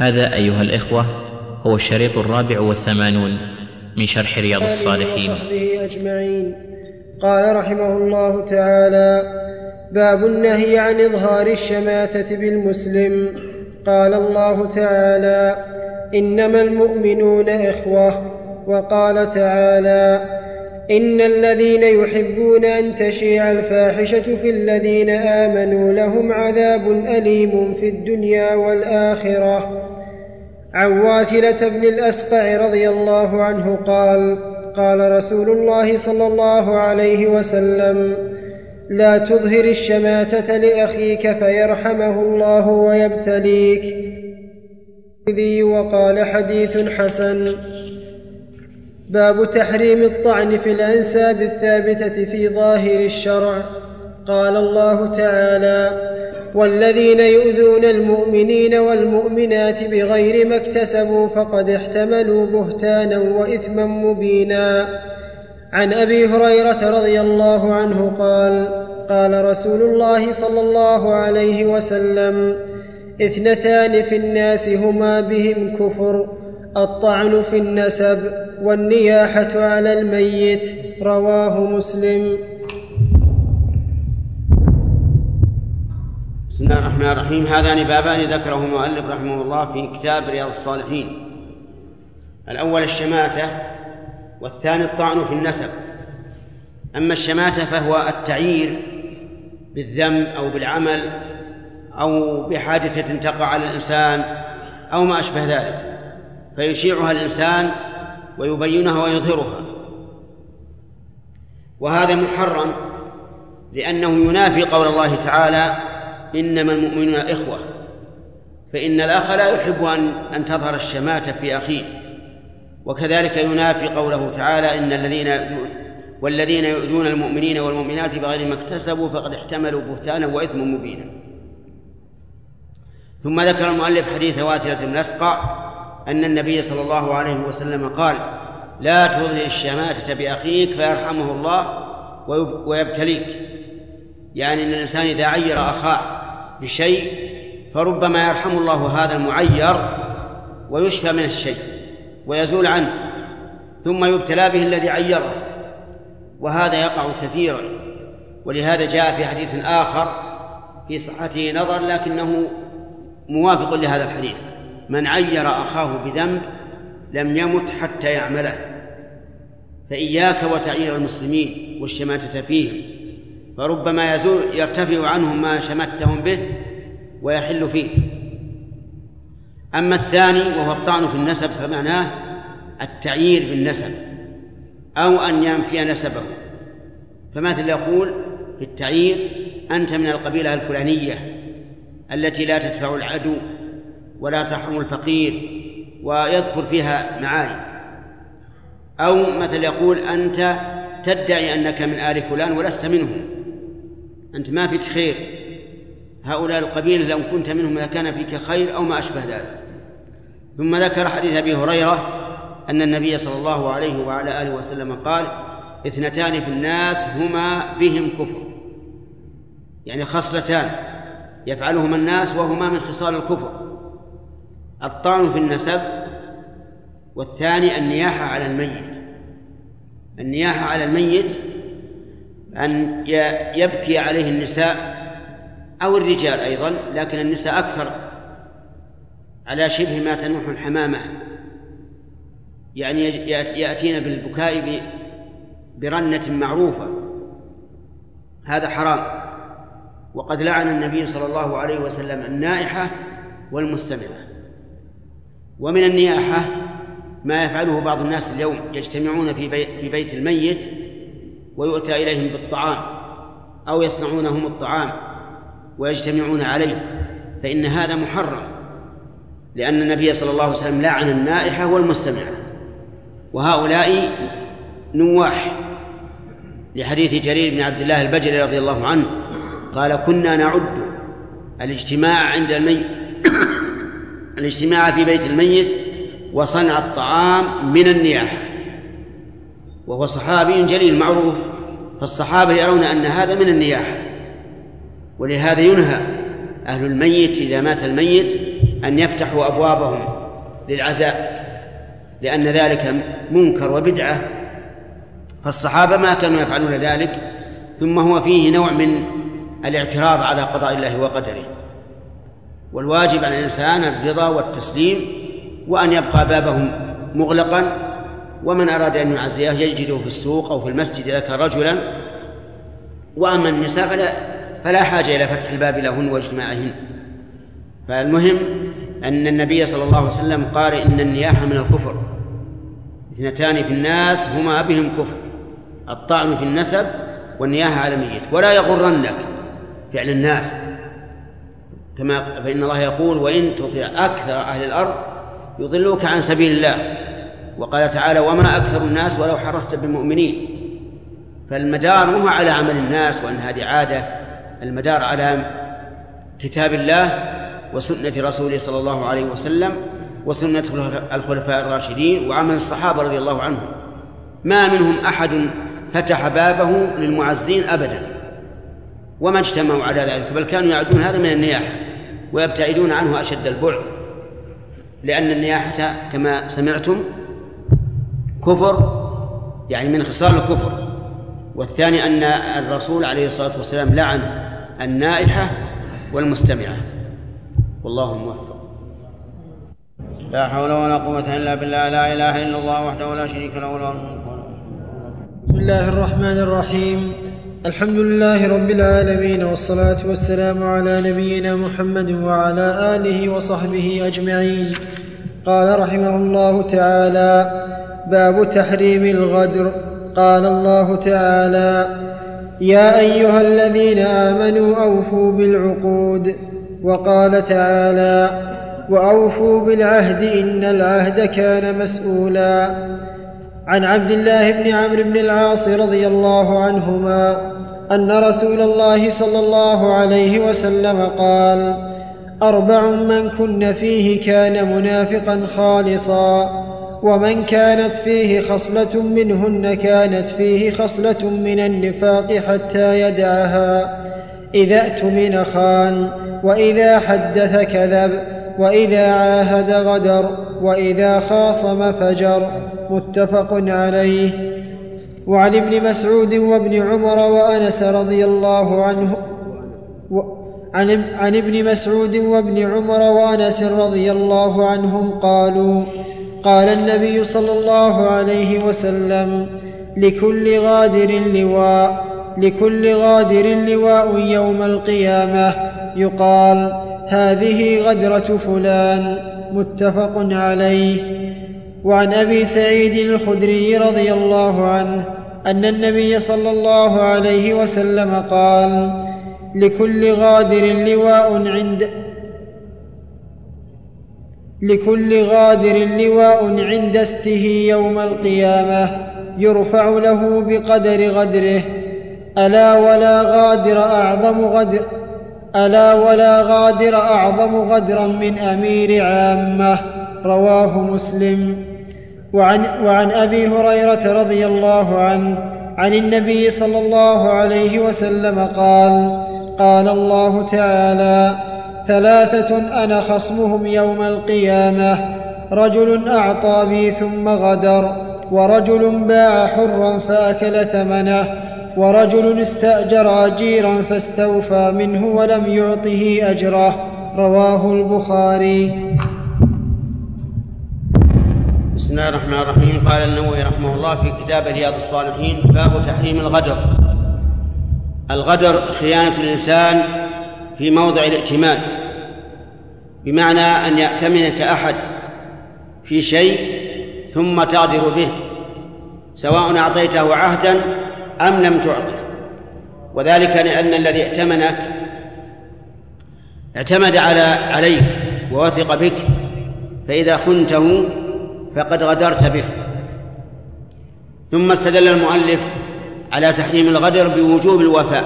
هذا أيها الإخوة هو الشريط 84 من شرح رياض الصالحين. وصحبه أجمعين. قال رحمه الله تعالى: باب النهي عن إظهار الشماتة بالمسلم. قال الله تعالى: إنما المؤمنون إخوة. وقال تعالى: إن الذين يحبون أن تشيع الفاحشة في الذين آمنوا لهم عذاب أليم في الدنيا والآخرة. عن واثلة بن الأسقع رضي الله عنه قال: قال رسول الله صلى الله عليه وسلم: لا تظهر الشماتة لأخيك فيرحمه الله ويبتليك. وقال: حديث حسن. باب تحريم الطعن في الأنساب الثابتة في ظاهر الشرع. قال الله تعالى: والذين يؤذون المؤمنين والمؤمنات بغير ما اكتسبوا فقد احتملوا بهتانا وإثما مبينا. عن أبي هريرة رضي الله عنه قال: قال رسول الله صلى الله عليه وسلم: اثنتان في الناس هما بهم كفر: الطعن في النسب والنياحة على الميت. رواه مسلم. بسم الله الرحمن الرحيم. هذان بابان ذكره المؤلف رحمه الله في كتاب رياض الصالحين: الأول الشماتة، والثاني الطعن في النسب. أما الشماتة فهو التعيير بالذنب أو بالعمل أو بحادثة تقع على الإنسان أو ما أشبه ذلك، فيشيعها الإنسان ويبينها ويظهرها، وهذا محرم لأنه ينافي قول الله تعالى: إنما المؤمنون إخوة، فإن الأخ لا يحب أن تظهر الشماتة في أخيه. وكذلك ينافي قوله تعالى: والذين يؤذون المؤمنين والمؤمنات بغير ما اكتسبوا فقد احتملوا بهتانا وإثما مبينا. ثم ذكر المؤلف حديث واثلة بن الأسقع أن النبي صلى الله عليه وسلم قال: لا تظهر الشماتة بأخيك فيرحمه الله ويبتليك، يعني أن الإنسان إذا عير أخاه بشيء فربما يرحم الله هذا المعير ويشفى من الشيء ويزول عنه، ثم يبتلى به الذي عيره، وهذا يقع كثيرا. ولهذا جاء في حديث آخر في صحته نظر لكنه موافق لهذا الحديث: من عير أخاه بذنب لم يمت حتى يعمله. فإياك وتعيير المسلمين والشماتة فيهم، فربما يرتفع عنهم ما شمتهم به ويحل فيه. أما الثاني وهو الطعن في النسب فمعناه التعيير بالنسب أو أن ينفي نسبه. فمثل يقول في التعيير: أنت من القبيلة الفلانية التي لا تدفع العدو ولا ترحم الفقير، ويذكر فيها معاني. أو مثل يقول: أنت تدعي أنك من آل فلان ولست منهم، أنت ما فيك خير، هؤلاء القبيلة لو كنت منهم لكان فيك خير، أو ما أشبه ذلك. ثم ذكر حديث أبي هريرة أن النبي صلى الله عليه وعلى آله وسلم قال: اثنتان في الناس هما بهم كفر، يعني خصلتان يفعلهما الناس وهما من خصال الكفر: الطعن في النسب، والثاني النياحة على الميت. النياحة على الميت أن يبكي عليه النساء أو الرجال أيضا، لكن النساء أكثر، على شبه ما تنوح الحمامة، يعني يأتين بالبكاء برنة معروفة. هذا حرام. وقد لعن النبي صلى الله عليه وسلم النائحة والمستمعة. ومن النياحة ما يفعله بعض الناس اليوم: يجتمعون في بيت الميت ويؤتى إليهم بالطعام، أو يصنعونهم الطعام ويجتمعون عليه، فإن هذا محرم، لأن النبي صلى الله عليه وسلم لعن النائحة والمستمعة، وهؤلاء نواح، لحديث جرير بن عبد الله البجلي رضي الله عنه قال: كنا نعد الاجتماع عند الميت الاجتماع في بيت الميت وصنع الطعام من النياحة. وهو صحابي جليل معروف، فالصحابة يرون أن هذا من النياحة، ولهذا ينهى أهل الميت إذا مات الميت أن يفتحوا أبوابهم للعزاء، لأن ذلك منكر وبدعة، فالصحابة ما كانوا يفعلون ذلك. ثم هو فيه نوع من الاعتراض على قضاء الله وقدره، والواجب على الإنسان الرضا والتسليم، وأن يبقى بابهم مغلقا، ومن أراد أن يعزيه يجده في السوق أو في المسجد إذا كان رجلا. وأما النساء فلا حاجة إلى فتح الباب لهن واجتماعهن. فالمهم أن النبي صلى الله عليه وسلم قال إن النياحة من الكفر، اثنتان في الناس هما بهم كفر، الطعن في النسب والنياحة على ميت. ولا يغرنك فعل الناس، كما فإن الله يقول وإن تطع أكثر أهل الأرض يضلوك عن سبيل الله. وقال تعالى وما أكثر الناس ولو حرصت بالمؤمنين. فالمدار مو على عمل الناس وأن هذه عادة، المدار على كتاب الله وسنة رسوله صلى الله عليه وسلم وسنة الخلفاء الراشدين وعمل الصحابة رضي الله عنهم. ما منهم أحد فتح بابه للمعزين أبدا، وما اجتمعوا على ذلك، بل كانوا يعدون هذا من النياحة ويبتعدون عنه أشد البعد، لأن النياحة كما سمعتم كفر، يعني من خصال الكفر. والثاني أن الرسول عليه الصلاة والسلام لعن النائحة والمستمعة. والله الموفق. لا حول ولا قوة إلا بالله، لا إله إلا الله وحده لا شريك له له الملك. بسم الله الرحمن الرحيم. الحمد لله رب العالمين، والصلاة والسلام على نبينا محمد وعلى آله وصحبه أجمعين. قال رحمه الله تعالى: باب تحريم الغدر. قال الله تعالى: يا أيها الذين آمنوا أوفوا بالعقود. وقال تعالى: وأوفوا بالعهد إن العهد كان مسؤولا. عن عبد الله بن عمرو بن العاص رضي الله عنهما أن رسول الله صلى الله عليه وسلم قال: 4 من كن فيه كان منافقا خالصا، ومن كانت فيه خصلة منهن كانت فيه خصلة من النفاق حتى يدعها: إذا اؤتمن خان، وإذا حدث كذب، وإذا عاهد غدر، وإذا خاصم فجر. متفق عليه. وعن ابن مسعود وابن عمر وأنس رضي الله عنه عن ابن مسعود وابن عمر وأنس رضي الله عنهم قالوا: قال النبي صلى الله عليه وسلم: لكل غادر لواء يوم القيامة، يقال: هذه غدرة فلان. متفق عليه. وعن أبي سعيد الخدري رضي الله عنه أن النبي صلى الله عليه وسلم قال: لكل غادر لواء عند استه يوم القيامة، يرفع له بقدر غدره. ألا ولا غادر أعظم غدرا من أمير عامة. رواه مسلم. وعن أبي هريرة رضي الله عنه عن النبي صلى الله عليه وسلم قال: قال الله تعالى: 3 أنا خصمهم يوم القيامة: رجل أعطى بي ثم غدر، ورجل باع حرا فأكل ثمنه، ورجل استأجر أجيرا فاستوفى منه ولم يعطه أجره. رواه البخاري. بسم الله الرحمن الرحيم. قال النووي رحمه الله في كتاب رياض الصالحين: باب تحريم الغدر. الغدر خيانة الإنسان في موضع الائتمان، بمعنى أن يأتمنك أحد في شيء ثم تغدر به، سواء أعطيته عهدا أم لم تعطه. وذلك لأن الذي ائتمنك اعتمد عليك ووثق بك، فإذا خنته فقد غدرت به. ثم استدل المؤلف على تحريم الغدر بوجوب الوفاء،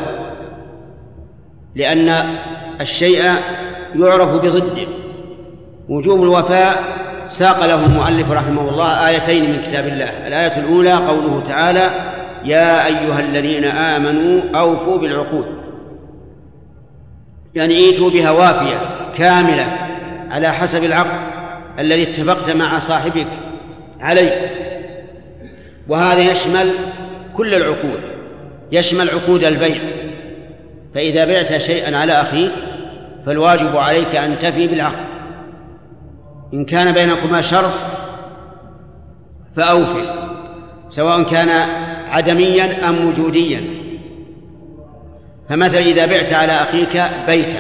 لأن الشيء يعرف بضده. وجوب الوفاء ساق له المؤلف رحمه الله آيتين من كتاب الله. الآية الأولى قوله تعالى: يا أيها الذين آمنوا أوفوا بالعقود، يعني ايتوا بها وافية كاملة على حسب العقد الذي اتفقت مع صاحبك عليه. وهذا يشمل كل العقود، يشمل عقود البيع. فإذا بعت شيئا على أخيك فالواجب عليك أن تفي بالعقد. إن كان بينكما شرط فأوفي، سواء كان عدميا أم وجوديا. فمثلا إذا بعت على أخيك بيتا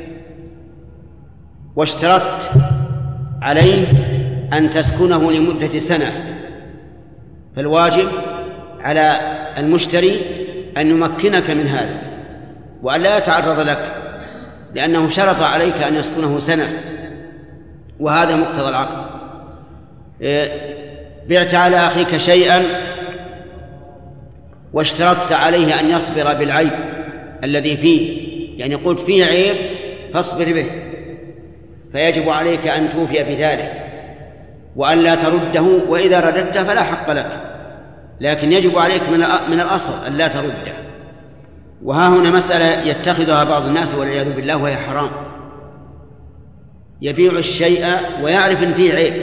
واشترطت عليه أن تسكنه لمدة سنة، فالواجب على المشتري أن يمكنك من هذا وأن لا يتعرض لك، لأنه شرط عليك أن يسكنه سنة، وهذا مقتضى العقد. بعت على أخيك شيئا واشترطت عليه أن يصبر بالعيب الذي فيه، يعني قلت فيه عيب فاصبر به، فيجب عليك أن توفي بذلك وأن لا ترده، وإذا رددته فلا حق لك، لكن يجب عليك من الأصل أن لا ترده. وها هنا مسألة يتخذها بعض الناس والعياذ بالله وهي حرام. يبيع الشيء ويعرف أن فيه عيب،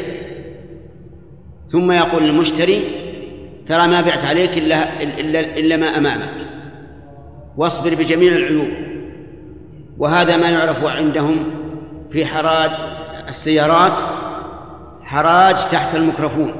ثم يقول للمشتري ترى ما بعت عليك إلا ما أمامك، واصبر بجميع العيوب. وهذا ما يعرف عندهم في حراج السيارات، حراج تحت الميكروفون.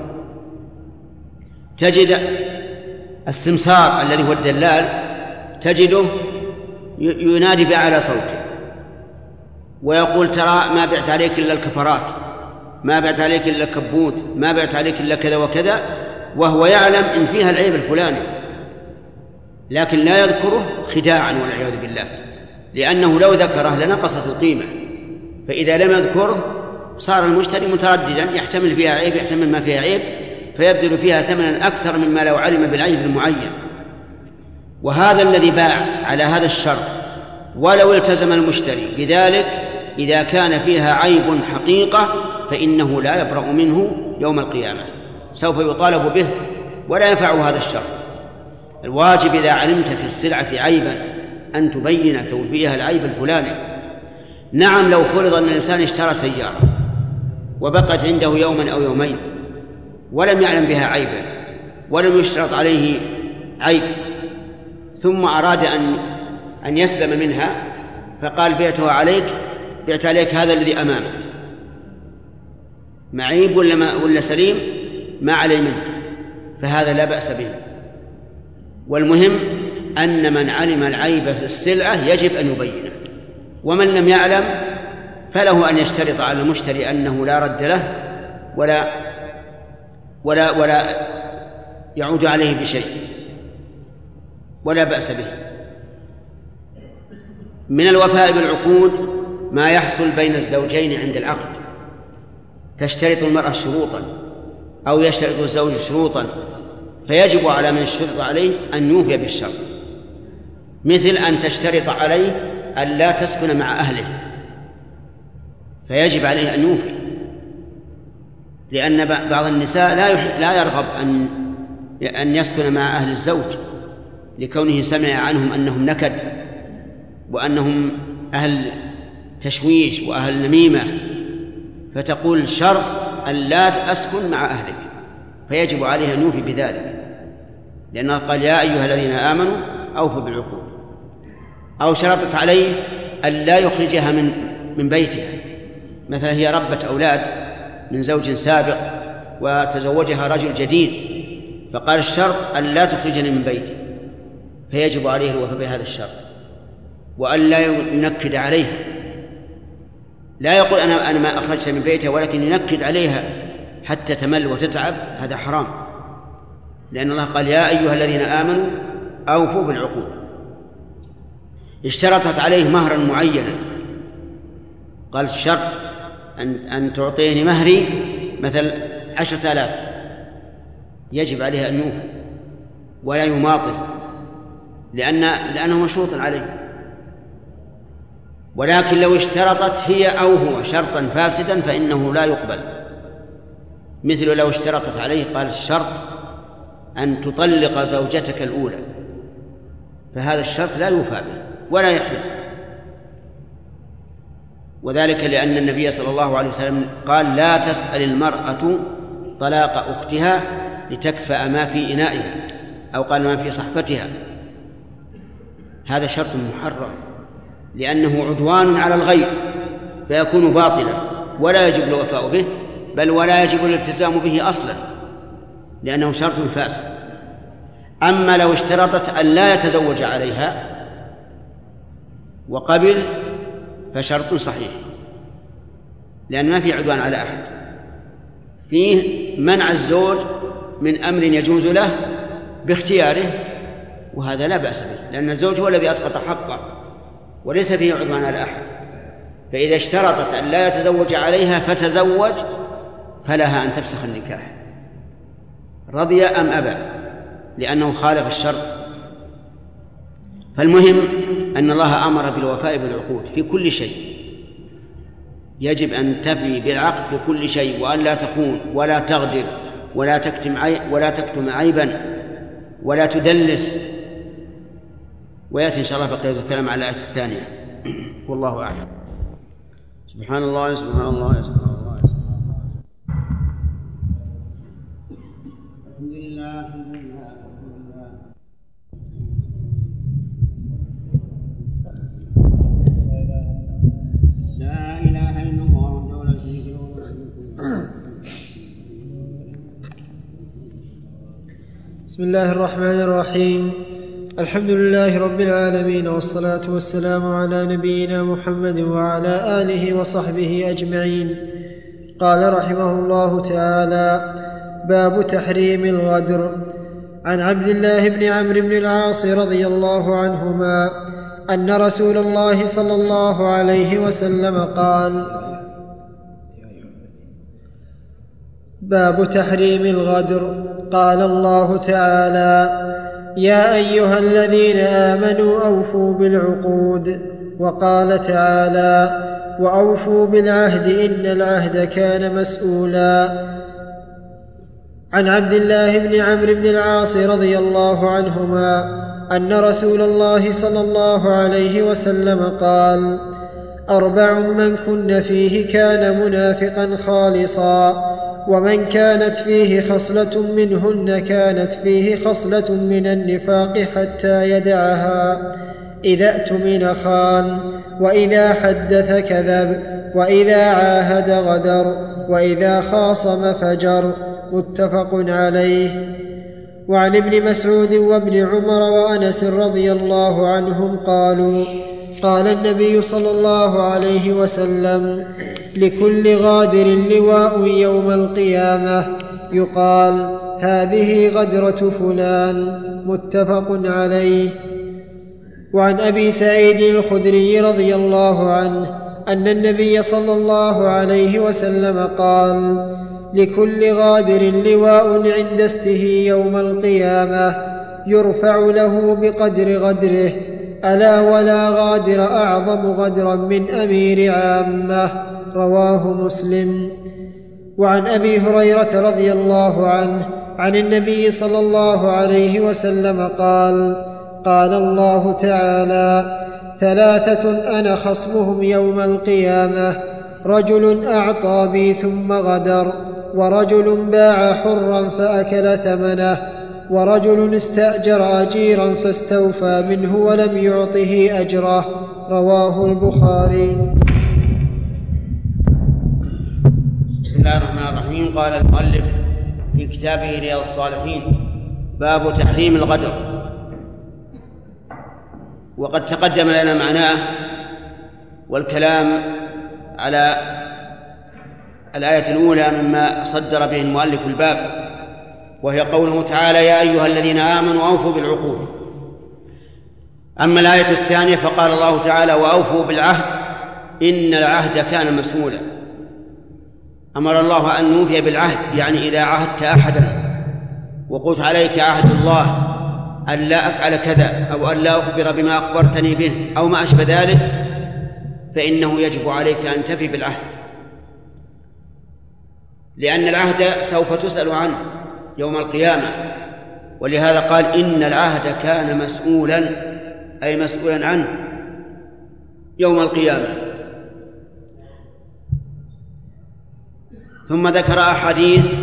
تجد السمسار الذي هو الدلال تجده ينادي بأعلى صوته ويقول ترى ما بعت عليك إلا الكفرات، ما بعت عليك إلا الكبوت، ما بعت عليك إلا كذا وكذا، وهو يعلم إن فيها العيب الفلاني، لكن لا يذكره خداعا والعياذ بالله، لأنه لو ذكره لنقصت القيمة. فإذا لم يذكره صار المشتري مترددا، يحتمل فيها عيب يحتمل ما فيها عيب، فيبذل فيها ثمنا أكثر مما لو علم بالعيب المعين. وهذا الذي باع على هذا الشرط ولو التزم المشتري بذلك إذا كان فيها عيب حقيقة فإنه لا يبرأ منه يوم القيامة، سوف يطالب به ولا ينفع هذا الشرط. الواجب إذا علمت في السلعة عيبا أن تبين توفيها العيب الفلاني. نعم، لو فرض أن الإنسان اشترى سيارة وبقت عنده يوما أو يومين ولم يعلم بها عيبا ولم يشترط عليه عيب، ثم أراد أن يسلم منها فقال بعتها عليك، بعت عليك هذا الذي أمامك، معيب ولا سليم ما عليه منه، فهذا لا بأس به. والمهم أن من علم العيب في السلعة يجب أن يبينه، ومن لم يعلم فله أن يشترط على المشتري أنه لا رد له ولا يعود عليه بشيء، ولا بأس به. من الوفاء بالعقود ما يحصل بين الزوجين عند العقد. تشترط المرأة شروطا أو يشترط الزوج شروطا، فيجب على من اشترط عليه أن يوفي بالشرط، مثل أن تشترط عليه أن لا تسكن مع أهله، فيجب عليه أن يوفي، لأن بعض النساء لا يرغب أن يسكن مع أهل الزوج لكونه سمع عنهم أنهم نكد وأنهم أهل تشويش وأهل نميمة، فتقول شرط أن لا أسكن مع أهلك، فيجب عليه أن يوفي بذلك، لأنه قال يا أيها الذين آمنوا أوفوا بالعقود. أو شرطت عليه أن لا يخرجها من بيتها، مثلا هي ربة أولاد من زوج سابق وتزوجها رجل جديد، فقال الشرط أن لا تخرجني من بيتي، فيجب عليه الوفاء بهذا الشرط، وأن لا ينكد عليها. لا يقول أنا ما أخرجت من بيتها، ولكن ينكد عليها حتى تمل وتتعب، هذا حرام، لأن الله قال يا أيها الذين آمنوا أوفوا بالعقود. اشترطت عليه مهرا معينا، قال الشرط أن تعطيني مهري مثل 10,000، يجب عليها أن يوفي ولا يماطل، لأنه مشروط عليه. ولكن لو اشترطت هي أو هو شرطا فاسدا فإنه لا يقبل، مثل لو اشترطت عليه قال الشرط أن تطلق زوجتك الأولى، فهذا الشرط لا يوفى به ولا يحل. وذلك لأن النبي صلى الله عليه وسلم قال: لا تسأل المرأة طلاق أختها لتكفأ ما في إنائها، أو قال ما في صحفتها. هذا شرط محرم، لأنه عدوان على الغير فيكون باطلا ولا يجب الوفاء به، بل ولا يجب الالتزام به أصلا، لأنه شرط فاسد. أما لو اشترطت أن لا يتزوج عليها وقبل فشرط صحيح، لأن ما في عدوان على أحد، فيه منع الزوج من أمر يجوز له باختياره، وهذا لا بأس به، لأن الزوج هو الذي أسقط حقه وليس فيه عدوان على أحد. فإذا اشترطت أن لا يتزوج عليها فتزوج فلها أن تفسخ النكاح، رضي أم أبى، لأنه خالف الشرط. فالمهم أن الله أمر بالوفاء بالعقود في كل شيء، يجب أن تفي بالعقد في كل شيء، وأن لا تخون ولا تغدر ولا تكتم عيبا ولا تدلس. ويأتي إن شاء الله بقية الكلام على الآية الثانية. والله أعلم. سبحان الله سبحان الله سبحان الله. الحمد لله لا إله إلا الله وحده لا شريك له. بسم الله الرحمن الرحيم. الحمد لله رب العالمين، والصلاة والسلام على نبينا محمد وعلى آله وصحبه أجمعين. قال رحمه الله تعالى: باب تحريم الغدر. عن عبد الله بن عمرو بن العاص رضي الله عنهما أن رسول الله صلى الله عليه وسلم قال: باب تحريم الغدر. قال الله تعالى: يا أيها الذين آمنوا أوفوا بالعقود. وقال تعالى: وأوفوا بالعهد إن العهد كان مسؤولا. عن عبد الله بن عمرو بن العاص رضي الله عنهما أن رسول الله صلى الله عليه وسلم قال: 4 من كن فيه كان منافقا خالصا، ومن كانت فيه خصلة منهن كانت فيه خصلة من النفاق حتى يدعها: إذا اؤتمن خان، وإذا حدث كذب، وإذا عاهد غدر، وإذا خاصم فجر. متفق عليه. وعن ابن مسعود وابن عمر وأنس رضي الله عنهم قالوا: قال النبي صلى الله عليه وسلم: لكل غادر لواء يوم القيامة، يقال: هذه غدرة فلان. متفق عليه. وعن أبي سعيد الخدري رضي الله عنه أن النبي صلى الله عليه وسلم قال: لكل غادر لواء عند استه يوم القيامة، يرفع له بقدر غدره، ألا ولا غادر أعظم غدرا من أمير عامة. رواه مسلم. وعن أبي هريرة رضي الله عنه عن النبي صلى الله عليه وسلم قال: قال الله تعالى: 3 أنا خصمهم يوم القيامة: رجل أعطى بي ثم غدر، ورجل باع حرا فأكل ثمنه، ورجل استأجر أجيرا فاستوفى منه ولم يعطه أجره. رواه البخاري. بسم الله الرحمن الرحيم. قال المؤلف في كتابه رياض الصالحين: باب تحريم الغدر. وقد تقدم لنا معناه والكلام على الآية الأولى مما صدر به المؤلف الباب، وهي قوله تعالى: يا أيها الذين آمنوا أوفوا بالعقود. أما الآية الثانية فقال الله تعالى: وأوفوا بالعهد إن العهد كان مسؤولا. أمر الله أن نوفي بالعهد، يعني إذا عهدت أحدا وقلت عليك عهد الله أن لا أفعل كذا، أو أن لا أخبر بما أخبرتني به، أو ما أشبه ذلك، فإنه يجب عليك أن تفي بالعهد، لأن العهد سوف تسأل عنه يوم القيامة. ولهذا قال: إن العهد كان مسؤولا، أي مسؤولا عنه يوم القيامة. ثم ذكر أحاديث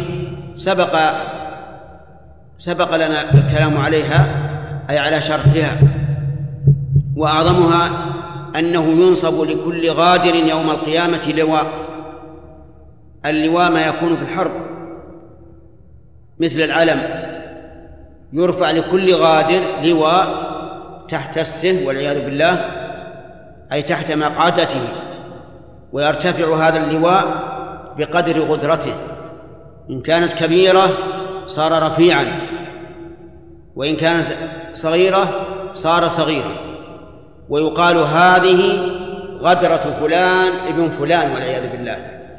سبق لنا الكلام عليها، أي على شرحها، وأعظمها أنه ينصب لكل غادر يوم القيامة لواء. اللواء ما يكون في الحرب مثل العلم، يرفع لكل غادر لواء تحت السه والعياذ بالله، أي تحت مقعدته، ويرتفع هذا اللواء بقدر قدرته، إن كانت كبيرة صار رفيعا، وإن كانت صغيرة صار صغيرا، ويقال هذه غدرة فلان ابن فلان والعياذ بالله.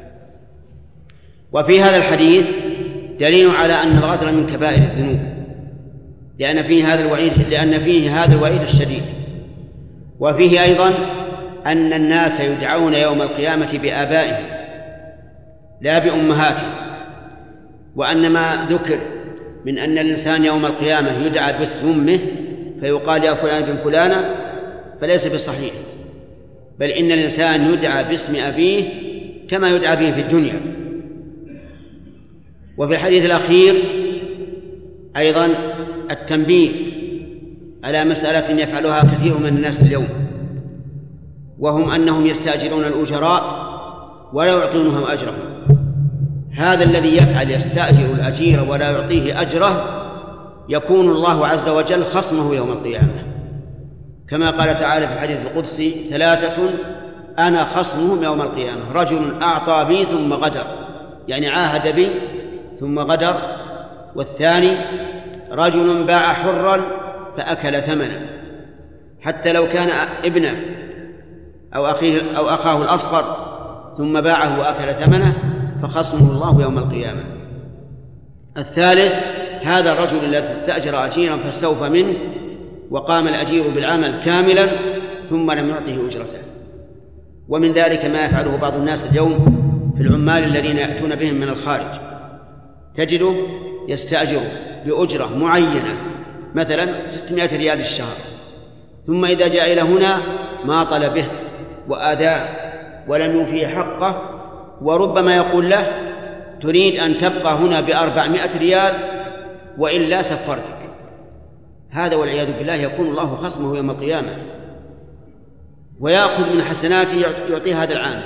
وفي هذا الحديث دليل على أن الغدر من كبائر الذنوب، لأن فيه هذا الوعيد الشديد. وفيه أيضا أن الناس يدعون يوم القيامة بآبائهم لا بأمهاتهم، وأن ما ذكر من أن الإنسان يوم القيامة يدعى باسم أمه فيقال يا فلان بن فلانة فليس بصحيح، بل إن الإنسان يدعى باسم أبيه كما يدعى به في الدنيا. وفي الحديث الأخير أيضا التنبيه على مسألة يفعلها كثير من الناس اليوم، وهم أنهم يستأجرون الأجراء ولا يعطونهم أجرهم. هذا الذي يفعل يستأجر الأجير ولا يعطيه أجره يكون الله عز وجل خصمه يوم القيامة، كما قال تعالى في الحديث القدسي: 3 أنا خصمهم يوم القيامة، رجل أعطى بي ثم غدر، يعني عاهد بي ثم غدر، والثاني رجل باع حرا فأكل ثمنه، حتى لو كان ابنه أو أخاه الأصغر ثم باعه وأكل ثمنه فخصمه الله يوم القيامة. الثالث هذا الرجل الذي استأجر أجيرا فاستوفى منه وقام الأجير بالعمل كاملا ثم لم يعطه أجرته. ومن ذلك ما يفعله بعض الناس اليوم في العمال الذين يأتون بهم من الخارج، تجده يستأجر بأجرة معينة مثلا 600 ريال في الشهر، ثم إذا جاء إلى هنا ما طلبه وآذاه ولم يوفي حقه، وربما يقول له: تريد أن تبقى هنا ب400 ريال وإلا سفرتك. هذا والعياذ بالله يكون الله خصمه يوم القيامة، ويأخذ من حسناته يعطيه هذا العام،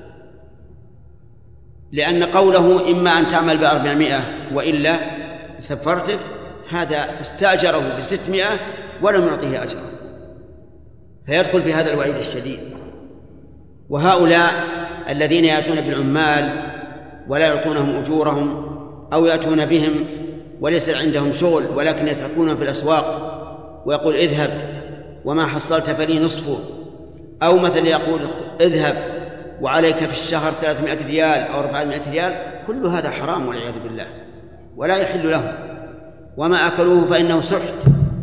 لأن قوله إما أن تعمل ب400 وإلا سفرتك هذا استأجره ب600 ولم يعطيه أجرا، فيدخل في هذا الوعيد الشديد. وهؤلاء الذين يأتون بالعمال ولا يعطونهم أجورهم، أو يأتون بهم وليس عندهم شغل ولكن يتركونهم في الأسواق ويقول: اذهب وما حصلت فلي نصفه، أو مثل يقول: اذهب وعليك في الشهر 300 ريال أو 400 ريال، كل هذا حرام والعياذ بالله ولا يحل له، وما أكلوه فإنه سحت،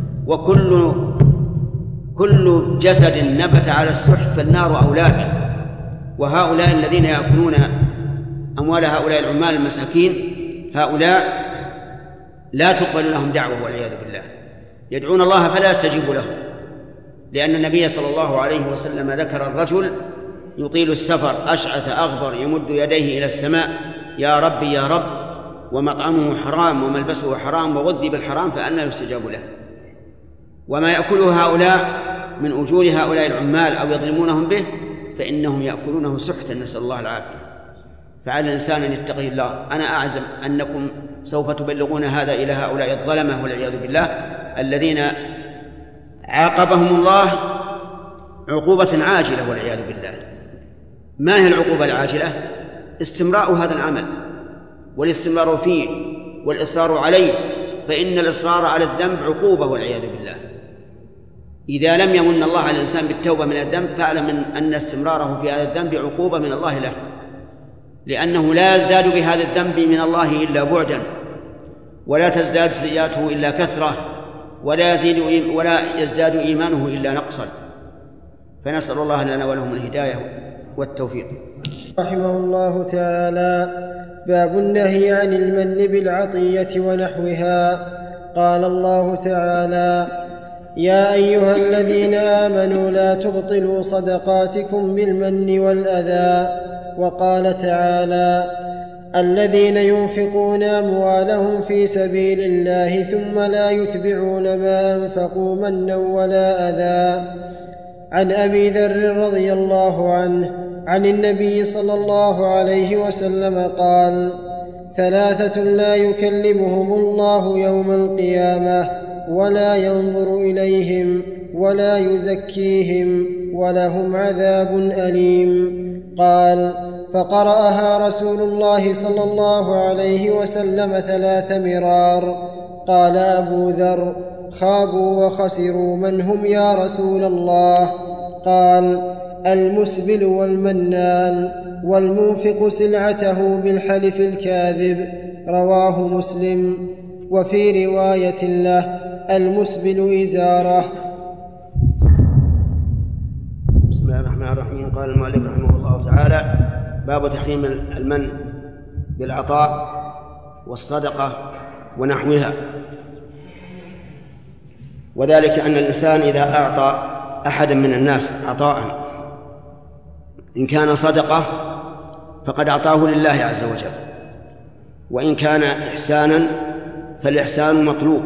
وكل جسد نبت على السحت فالنار أولى به. وهؤلاء الذين يأكلون أموال هؤلاء العمال المساكين هؤلاء لا تقبل لهم دعوة والعياذ بالله، يدعون الله فلا يستجيب لهم، لأن النبي صلى الله عليه وسلم ذكر الرجل يطيل السفر أشعث أغبر يمد يديه إلى السماء: يا رب يا رب، ومطعمه حرام وملبسه حرام وغذي بالحرام، فأنى يستجاب له. وما يأكله هؤلاء من أجور هؤلاء العمال أو يظلمونهم به فإنهم يأكلونه سحتا، نسأل الله العافية. فعلى الإنسان أن يتقي الله. أنا أعلم أنكم سوف تبلغون هذا إلى هؤلاء الظلمة والعياذ بالله الذين عاقبهم الله عقوبة عاجلة والعياذ بالله. ما هي العقوبة العاجلة؟ استمراء هذا العمل والاستمرار فيه والإصرار عليه، فإن الإصرار على الذنب عقوبة والعياذ بالله. إذا لم يمن الله على الإنسان بالتوبة من الذنب فاعلم أن استمراره في هذا الذنب عقوبة من الله له، لأنه لا يزداد بهذا الذنب من الله إلا بعدا، ولا تزداد سيئاته إلا كثرة، ولا يزداد إيمانه إلا نقصا. فنسأل الله لنا ولهم الهداية والتوفيق. رحمه الله تعالى: باب النهي عن المن بالعطية ونحوها. قال الله تعالى: يا أيها الذين آمنوا لا تبطلوا صدقاتكم بالمن والأذى. وقال تعالى: الذين ينفقون أموالهم في سبيل الله ثم لا يتبعون ما أنفقوا منا ولا أذى. عن أبي ذر رضي الله عنه عن النبي صلى الله عليه وسلم قال: 3 لا يكلمهم الله يوم القيامة ولا ينظر إليهم ولا يزكيهم ولهم عذاب أليم. قال: فقرأها رسول الله صلى الله عليه وسلم 3 مرار. قال أبو ذر: خابوا وخسروا، من هم يا رسول الله؟ قال: المسبل والمنان والمنفق سلعته بالحلف الكاذب. رواه مسلم. وفي رواية له: المسبل إزاره. بسم الله الرحمن الرحيم. قال المؤلف رحمه الله تعالى: باب تحريم المن بالعطاء والصدقة ونحوها. وذلك أن الإنسان إذا أعطى أحدا من الناس عطاء إن كان صدقة فقد أعطاه لله عز وجل، وإن كان إحسانا فالإحسان مطلوب.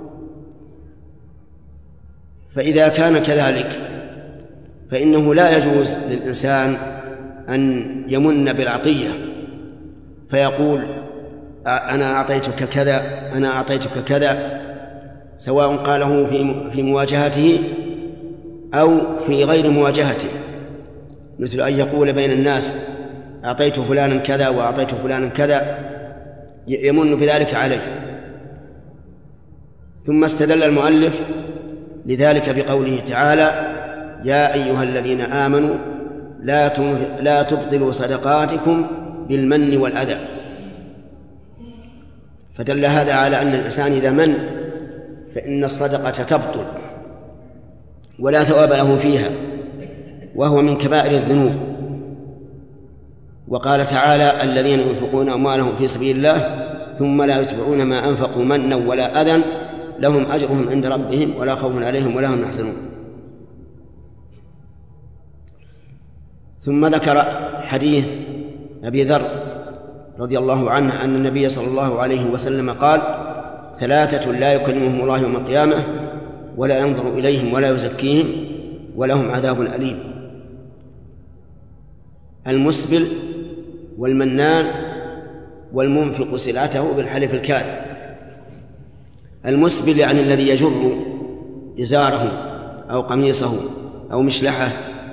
فإذا كان كذلك فإنه لا يجوز للإنسان أن يمن بالعطية فيقول: أنا أعطيتك كذا، أنا أعطيتك كذا، سواء قاله في مواجهته أو في غير مواجهته، مثل أن يقول بين الناس: أعطيت فلانا كذا وأعطيت فلانا كذا، يمن بذلك عليه. ثم استدل المؤلف لذلك بقوله تعالى: يا أيها الذين آمنوا لا تبطلوا صدقاتكم بالمن والأذى. فدل هذا على أن الإنسان إذا من فإن الصدقة تبطل ولا ثواب له فيها، وهو من كبائر الذنوب. وقال تعالى: الذين ينفقون أموالهم في سبيل الله ثم لا يتبعون ما أنفقوا منا ولا أذى لهم أجرهم عند ربهم ولا خوف عليهم ولا هم يحزنون. ثم ذكر حديث أبي ذر رضي الله عنه أن النبي صلى الله عليه وسلم قال: 3 لا يكلمهم الله يوم القيامة ولا ينظر إليهم ولا يزكيهم ولهم عذاب أليم: المسبل والمنان والمنفق سلعته بالحلف الكاذب. المسبل يعني الذي يجر إزاره أو قميصه أو مشلحه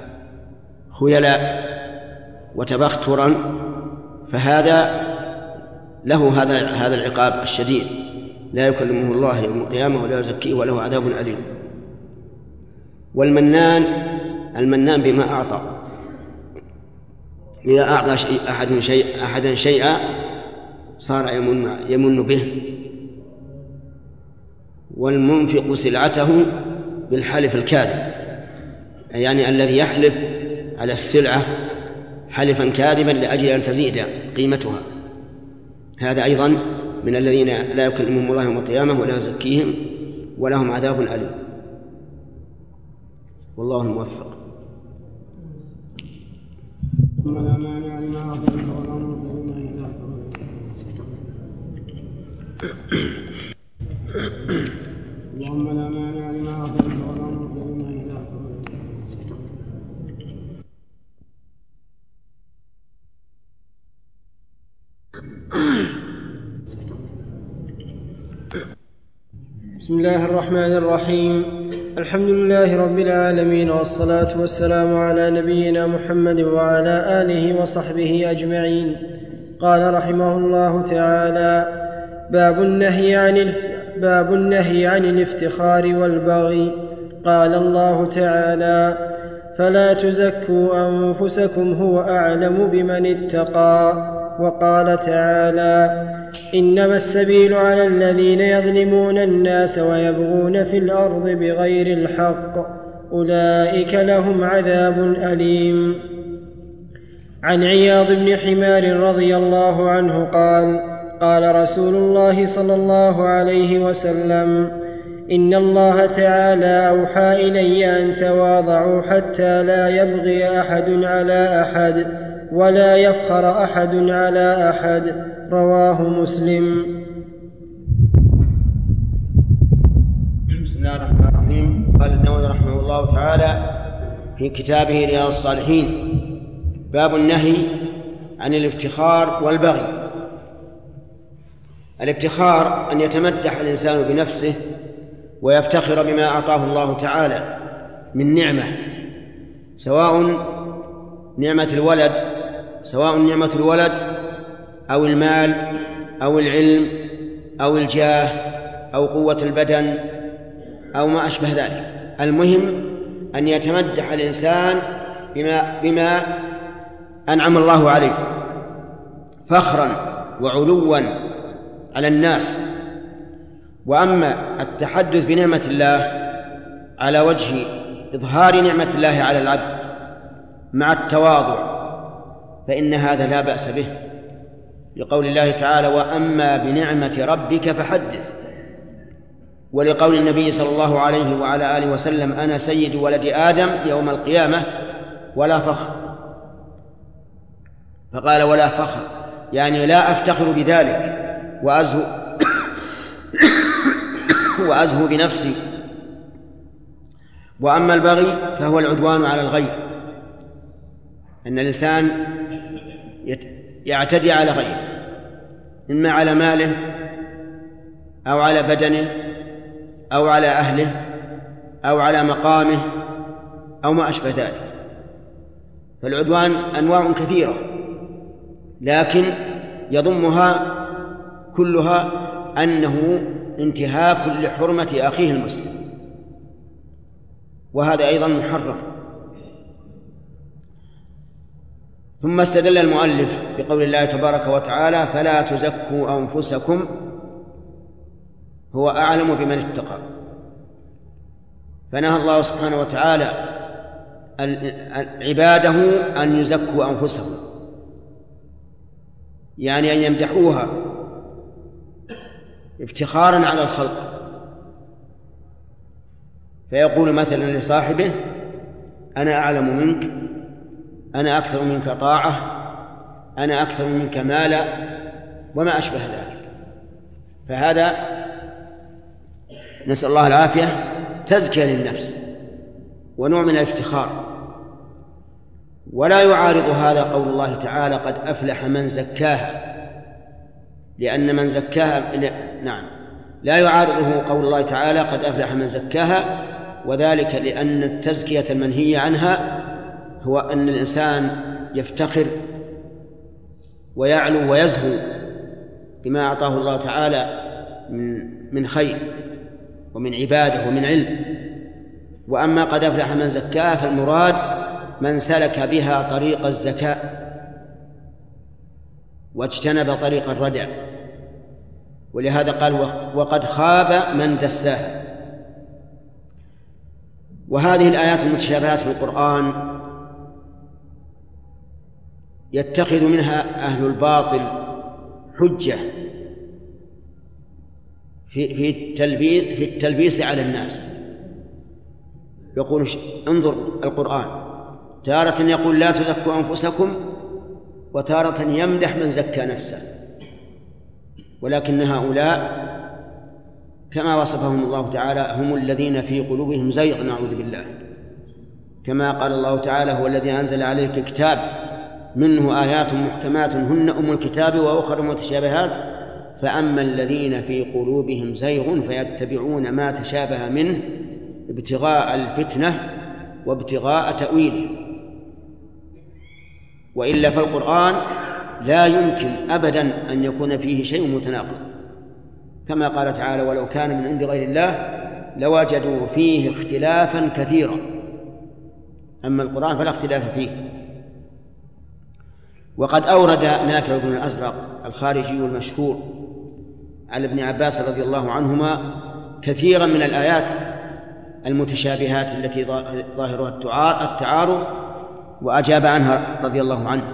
خيلاء وتبخترا، فهذا له هذا العقاب الشديد: لا يكلمه الله يوم القيامة ولا يزكيه وله عذاب أليم. والمنان، المنان بما أعطى، إذا أعطى أحدا شيئا صار يمن به. والمنفق سلعته بالحلف الكاذب، يعني الذي يحلف على السلعة حلفا كاذبا لأجل أن تزيد قيمتها، هذا أيضا من الذين لا يكلمهم الله يوم القيامة ولا يزكيهم ولهم عذاب أليم. والله الموفق. اللهم لا مانع لما أعطيت ولا معطي لما منعت. بسم الله الرحمن الرحيم. الحمد لله رب العالمين، والصلاة والسلام على نبينا محمد وعلى آله وصحبه أجمعين. قال رحمه الله تعالى: باب النهي عن الافتخار والبغي. قال الله تعالى: فلا تزكوا أنفسكم هو أعلم بمن اتقى. وقال تعالى: إنما السبيل على الذين يظلمون الناس ويبغون في الأرض بغير الحق أولئك لهم عذاب أليم. عن عياض بن حمار رضي الله عنه قال: قال رسول الله صلى الله عليه وسلم: إن الله تعالى أوحى إلي أن تواضعوا حتى لا يبغي أحد على أحد ولا يفخر أحد على أحد. رواه مسلم. بسم الله الرحمن الرحيم. قال النووي رحمه الله تعالى في كتابه رياض الصالحين: باب النهي عن الافتخار والبغي. الافتخار أن يتمدح الإنسان بنفسه ويفتخر بما أعطاه الله تعالى من نعمة، سواء نعمة الولد أو المال أو العلم أو الجاه أو قوة البدن أو ما أشبه ذلك. المهم أن يتمدح الإنسان بما أنعم الله عليه فخرا وعلوا على الناس. وأما التحدث بنعمة الله على وجه إظهار نعمة الله على العبد مع التواضع فإن هذا لا بأس به، لقول الله تعالى: وأما بنعمة ربك فحدث، ولقول النبي صلى الله عليه وعلى آله وسلم: أنا سيد ولد آدم يوم القيامة ولا فخر. فقال: ولا فخر، يعني لا أفتخر بذلك وأزهو بنفسي. وأما البغي فهو العدوان على الغير، أن الإنسان يعتدي على غيره، إما على ماله أو على بدنه أو على أهله أو على مقامه أو ما أشبه ذلك. فالعدوان أنواع كثيرة، لكن يضمها كلها أنه انتهاك لحرمة أخيه المسلم، وهذا أيضا محرم. ثم استدل المؤلف بقول الله تبارك وتعالى: فلا تزكوا أنفسكم هو أعلم بمن اتقى. فنهى الله سبحانه وتعالى عباده أن يزكوا أنفسهم، يعني أن يمدحوها افتخارا على الخلق. فيقول مثلا لصاحبه: أنا أعلم منك، أنا أكثر منك طاعة، أنا أكثر منك مالا، وما أشبه ذلك. فهذا نسأل الله العافية تزكية للنفس ونوع من الافتخار. ولا يعارض هذا قول الله تعالى: قد أفلح من زكاها، لأن من زكاها لا يعارضه قول الله تعالى: قد أفلح من زكاها، وذلك لأن التزكية المنهية عنها هو أن الإنسان يفتخر ويعلو ويزهو بما أعطاه الله تعالى من خير ومن عبادة ومن علم. وأما قد أفلح من زكاها فالمراد من سلك بها طريق الزكاة واجتنب طريق الردع، ولهذا قال: وقد خاب من دساها. وهذه الآيات المتشابهات في القرآن يتخذ منها أهل الباطل حجة في التلبيس على الناس. يقول: انظر القرآن، تارة يقول: لا تزكوا أنفسكم، وتارة يمدح من زكى نفسه. ولكن هؤلاء كما وصفهم الله تعالى هم الذين في قلوبهم زيغ، نعوذ بالله، كما قال الله تعالى: هو الذي أنزل عليك الكتاب منه آيات محكمات هن أم الكتاب وأخر متشابهات فأما الذين في قلوبهم زيغ فيتبعون ما تشابه منه ابتغاء الفتنة وابتغاء تأويله. وإلا فالقرآن لا يمكن أبدا أن يكون فيه شيء متناقض، كما قال تعالى: ولو كان من عند غير الله لوجدوا فيه اختلافا كثيرا. أما القرآن فلا اختلاف فيه. وقد أورد نافع بن الأزرق الخارجي المشهور على ابن عباس رضي الله عنهما كثيرا من الآيات المتشابهات التي ظاهرها التعارض، وأجاب عنها رضي الله عنه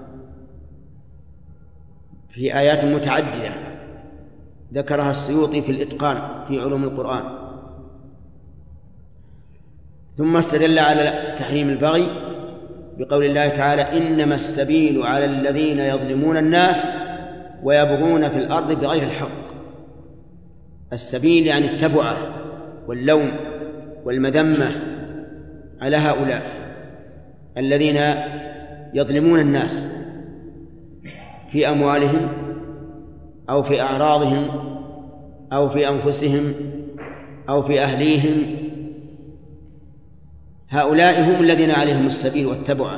في آيات متعددة ذكرها السيوطي في الإتقان في علوم القرآن. ثم استدل على تحريم البغي بقول الله تعالى: إنما السبيل على الذين يظلمون الناس ويبغون في الأرض بغير الحق. السبيل يعني التبعة واللوم والمذمة على هؤلاء الذين يظلمون الناس في أموالهم أو في أعراضهم أو في أنفسهم أو في أهليهم. هؤلاء هم الذين عليهم السبيل والتبعة.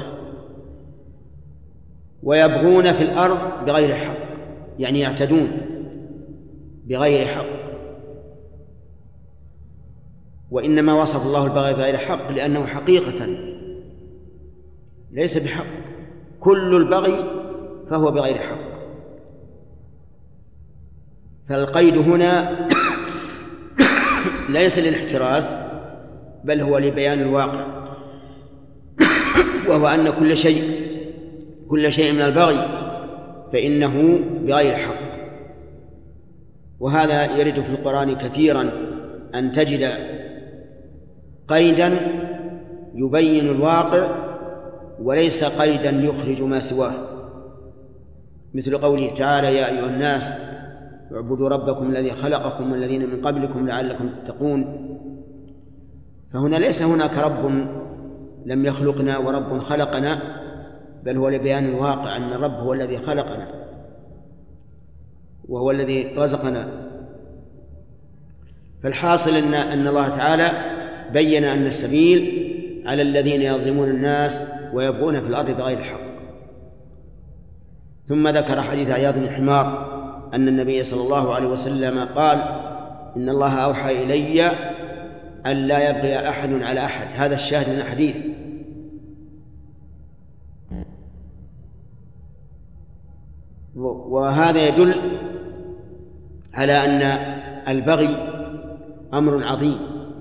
ويبغون في الأرض بغير حق، يعني يعتدون بغير حق. وإنما وصف الله البغي بغير حق لأنه حقيقة ليس بحق. كل البغي فهو بغير حق. فالقيد هنا ليس للاحتراز بل هو لبيان الواقع، وهو أن كل شيء من البغي فإنه بغير حق. وهذا يرد في القرآن كثيرا أن تجد قيدا يبين الواقع وليس قيدا يخرج ما سواه، مثل قوله تعالى: يا أيها الناس اعبدوا ربكم الذي خلقكم والذين من قبلكم لعلكم تتقون. فهنا ليس هناك رب لم يخلقنا ورب خلقنا، بل هو لبيان الواقع أن الرب هو الذي خلقنا وهو الذي رزقنا. فالحاصل أن الله تعالى بين أن السبيل على الذين يظلمون الناس ويبغون في الأرض بغير الحق. ثم ذكر حديث عياض بن حمار أن النبي صلى الله عليه وسلم قال: إن الله أوحى إلي أن لا يبغي أحد على أحد. هذا الشاهد من الحديث. وهذا يدل على أن البغي أمر عظيم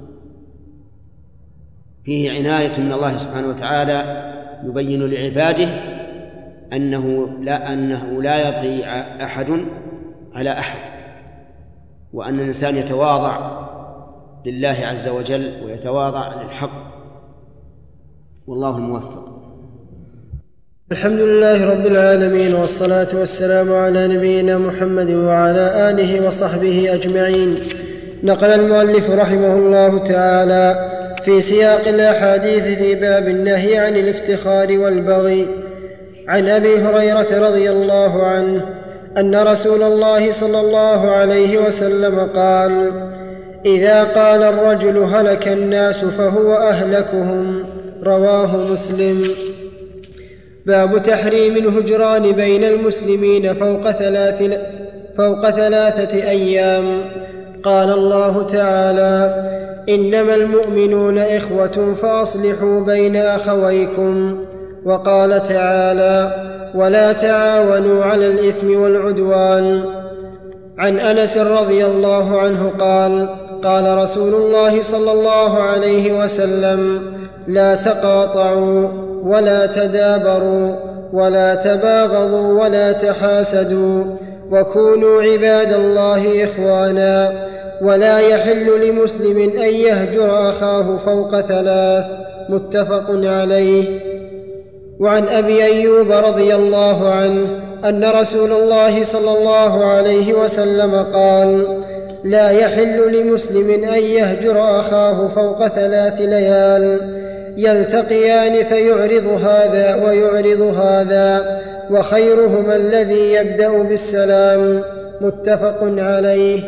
فيه عناية من الله سبحانه وتعالى يبين لعباده أنه لا يبغي أحد على أحد، وأن الإنسان يتواضع لله عز وجل ويتواضع للحق، والله الموفق. الحمد لله رب العالمين، والصلاة والسلام على نبينا محمد وعلى آله وصحبه أجمعين. نقل المؤلف رحمه الله تعالى في سياق الأحاديث في باب النهي عن الافتخار والبغي عن أبي هريرة رضي الله عنه أن رسول الله صلى الله عليه وسلم قال: إذا قال الرجل هلك الناس فهو أهلكهم. رواه مسلم. باب تحريم الهجران بين المسلمين فوق 3 أيام. قال الله تعالى: إنما المؤمنون إخوة فأصلحوا بين أخويكم. وقال تعالى: ولا تعاونوا على الإثم والعدوان. عن أنس رضي الله عنه قال: قال رسول الله صلى الله عليه وسلم: لا تقاطعوا ولا تدابروا ولا تباغضوا ولا تحاسدوا، وكونوا عباد الله إخوانا، ولا يحل لمسلم أن يهجر أخاه فوق 3. متفق عليه. وعن أبي أيوب رضي الله عنه أن رسول الله صلى الله عليه وسلم قال: لا يحل لمسلم أن يهجر أخاه فوق 3 ليال، يلتقيان فيعرض هذا ويعرض هذا، وخيرهما الذي يبدأ بالسلام. متفق عليه.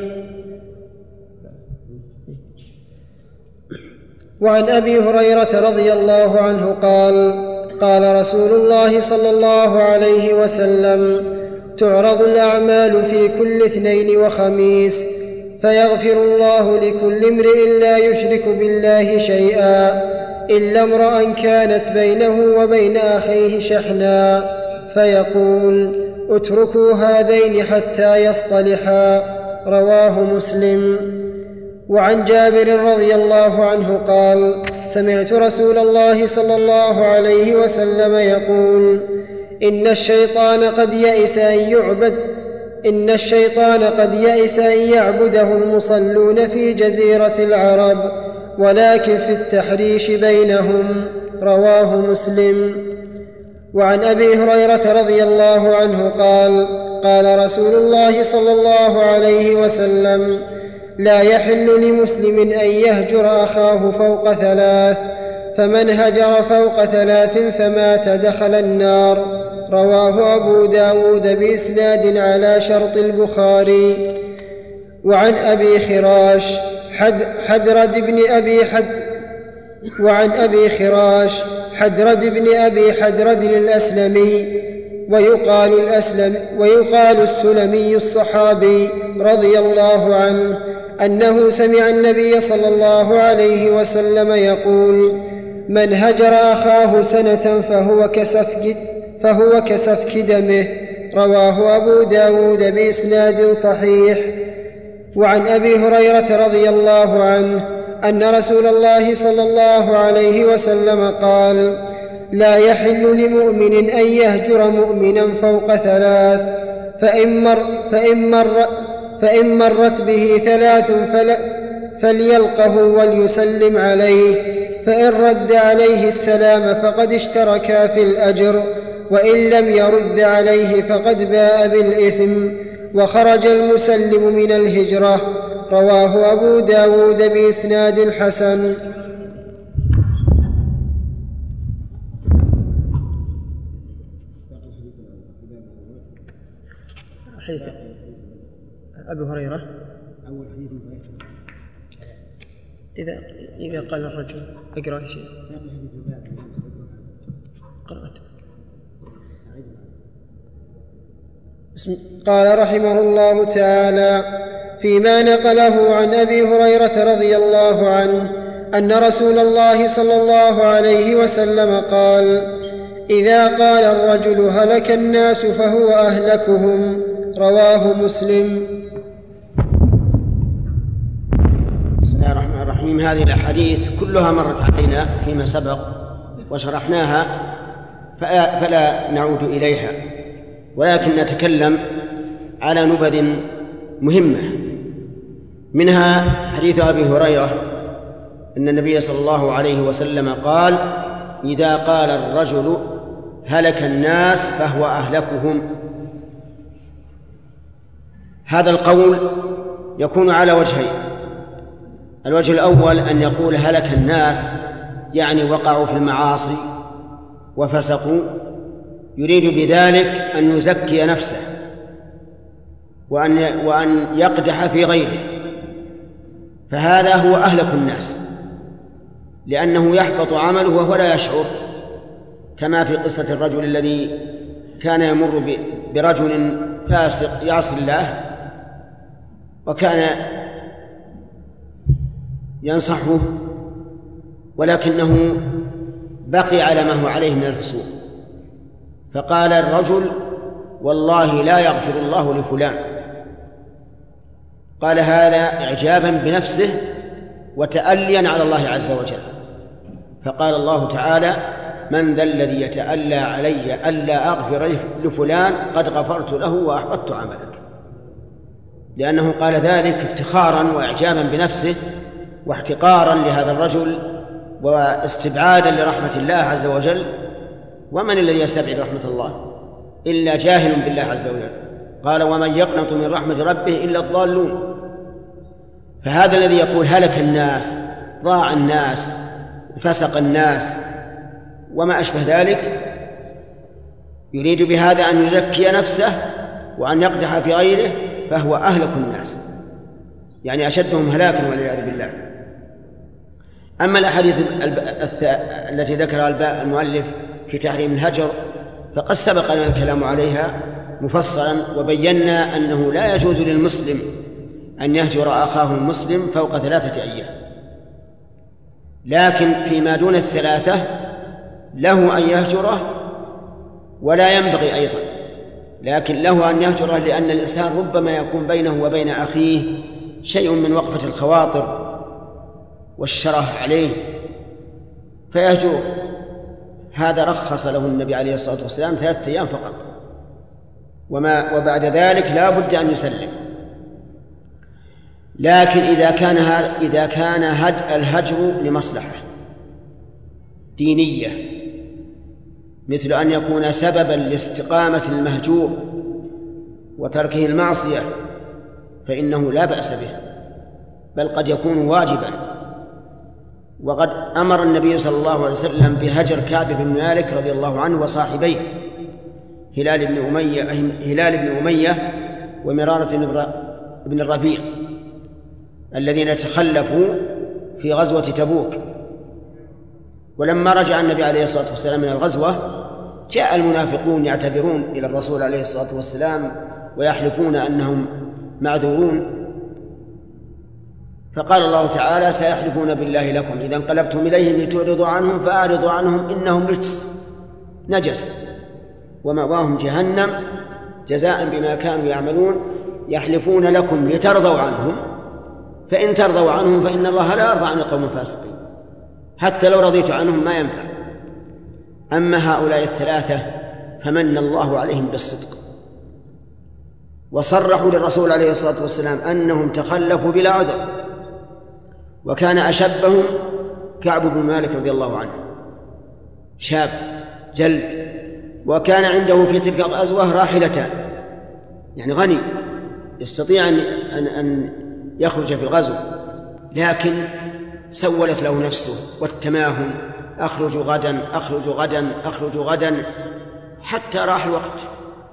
وعن أبي هريرة رضي الله عنه قال: قال رسول الله صلى الله عليه وسلم: تعرض الأعمال في كل 2 وخميس، فيغفر الله لكل امرئ لا يشرك بالله شيئا إلا امرأ كانت بينه وبين أخيه شحنا، فيقول: اتركوا هذين حتى يصطلحا. رواه مسلم. وعن جابر رضي الله عنه قال: سمعت رسول الله صلى الله عليه وسلم يقول: إن الشيطان قد يئس أن يعبده المصلون في جزيرة العرب، ولكن في التحريش بينهم. رواه مسلم. وعن أبي هريرة رضي الله عنه قال قال رسول الله صلى الله عليه وسلم: لا يحل لمسلم أن يهجر أخاه فوق 3، فمن هجر فوق 3 فمات دخل النار. رواه أبو داود بإسناد على شرط البخاري. وعن أبي خراش حدرد بن أبي حدرد الأسلمي ويقال السلمي الصحابي رضي الله عنه أنه سمع النبي صلى الله عليه وسلم يقول: من هجر أخاه سنة فهو كسفك دمه. رواه أبو داود بإسناد صحيح. وعن أبي هريرة رضي الله عنه أن رسول الله صلى الله عليه وسلم قال: لا يحل لمؤمن أن يهجر مؤمنا فوق 3، فإن مرت به 3 فليلقه وليسلم عليه، فإن رد عليه السلام فقد اشتركا في الأجر، وإن لم يرد عليه فقد باء بالإثم، وخرج المسلم من الهجرة. رواه أبو داود بإسناد حسن. حديث أبي هريرة أول حديث إذا قال الرجل اقرأ شيء قرأت. قال رحمه الله تعالى: فيما نقله عن أبي هريرة رضي الله عنه أن رسول الله صلى الله عليه وسلم قال: إذا قال الرجل هلك الناس فهو أهلكهم. رواه مسلم. بسم الله الرحمن الرحيم. هذه الأحاديث كلها مرت علينا فيما سبق وشرحناها، فلا نعود إليها، ولكن نتكلم على نبذ مهمة. منها حديث أبي هريرة أن النبي صلى الله عليه وسلم قال: إذا قال الرجل هلك الناس فهو أهلكهم. هذا القول يكون على وجهين: الوجه الأول أن يقول هلك الناس يعني وقعوا في المعاصي وفسقوا، يريد بذلك أن يزكي نفسه وأن يقدح في غيره، فهذا هو أهلك الناس، لأنه يحبط عمله وهو لا يشعر، كما في قصة الرجل الذي كان يمر برجل فاسق يعصي الله وكان ينصحه، ولكنه بقي على ما هو عليه من الفسوق، فقال الرجل: والله لا يغفر الله لفلان. قال هذا إعجابا بنفسه وتأليا على الله عز وجل، فقال الله تعالى: من ذا الذي يتألى علي ألا أغفر لفلان قد غفرت له وأحبطت عملك، لأنه قال ذلك افتخارا وإعجابا بنفسه واحتقارا لهذا الرجل واستبعادا لرحمة الله عز وجل. ومن الذي يستبعد رحمة الله إلا جاهل بالله عز وجل؟ قال: ومن يقنط من رحمة ربه إلا الضالون. فهذا الذي يقول هلك الناس، ضاع الناس، فسق الناس وما أشبه ذلك، يريد بهذا أن يزكي نفسه وأن يقدح في غيره، فهو أهلك الناس، يعني أشدهم هلاكا والعياذ بالله. أما الأحاديث التي ذكرها المؤلف في تحريم الهجر فقد سبق لنا الكلام عليها مفصلا، وبينا أنه لا يجوز للمسلم أن يهجر أخاه المسلم فوق 3 أيام، لكن فيما دون 3 له أن يهجره، ولا ينبغي أيضا، لكن له أن يهجره، لأن الإنسان ربما يكون بينه وبين أخيه شيء من وقفة الخواطر والشره عليه فيهجره. هذا رخص له النبي عليه الصلاة والسلام 3 أيام فقط، وبعد ذلك لا بد أن يسلم. لكن إذا كان الهجر لمصلحة دينية مثل أن يكون سببا لاستقامة المهجور وتركه المعصية فإنه لا بأس به، بل قد يكون واجبا. وقد أمر النبي صلى الله عليه وسلم بهجر كعب بن مالك رضي الله عنه وصاحبيه هلال بن أمية ومرارة بن الربيع الذين تخلفوا في غزوة تبوك. ولما رجع النبي عليه الصلاة والسلام من الغزوة جاء المنافقون يعتذرون إلى الرسول عليه الصلاة والسلام ويحلفون أنهم معذورون، فقال الله تعالى: سيحلفون بالله لكم إذا انقلبتم إليهم لتعرضوا عنهم فأعرضوا عنهم إنهم رجس نجس ومأواهم جهنم جزاء بما كانوا يعملون يحلفون لكم لترضوا عنهم فإن ترضوا عنهم فإن الله لا يرضى عن القوم الفاسقين، حتى لو رضيت عنهم ما ينفع. أما هؤلاء الثلاثة فمن الله عليهم بالصدق، وصرحوا للرسول عليه الصلاة والسلام أنهم تخلفوا بلا عذر. وكان أشبهم كعب بن مالك رضي الله عنه، شاب جلد، وكان عنده في تلك الغزوة راحلتان، يعني غني يستطيع أن يخرج في الغزو، لكن سولت له نفسه والتماهل: أخرج غدا أخرج غدا أخرج غدا، حتى راح الوقت.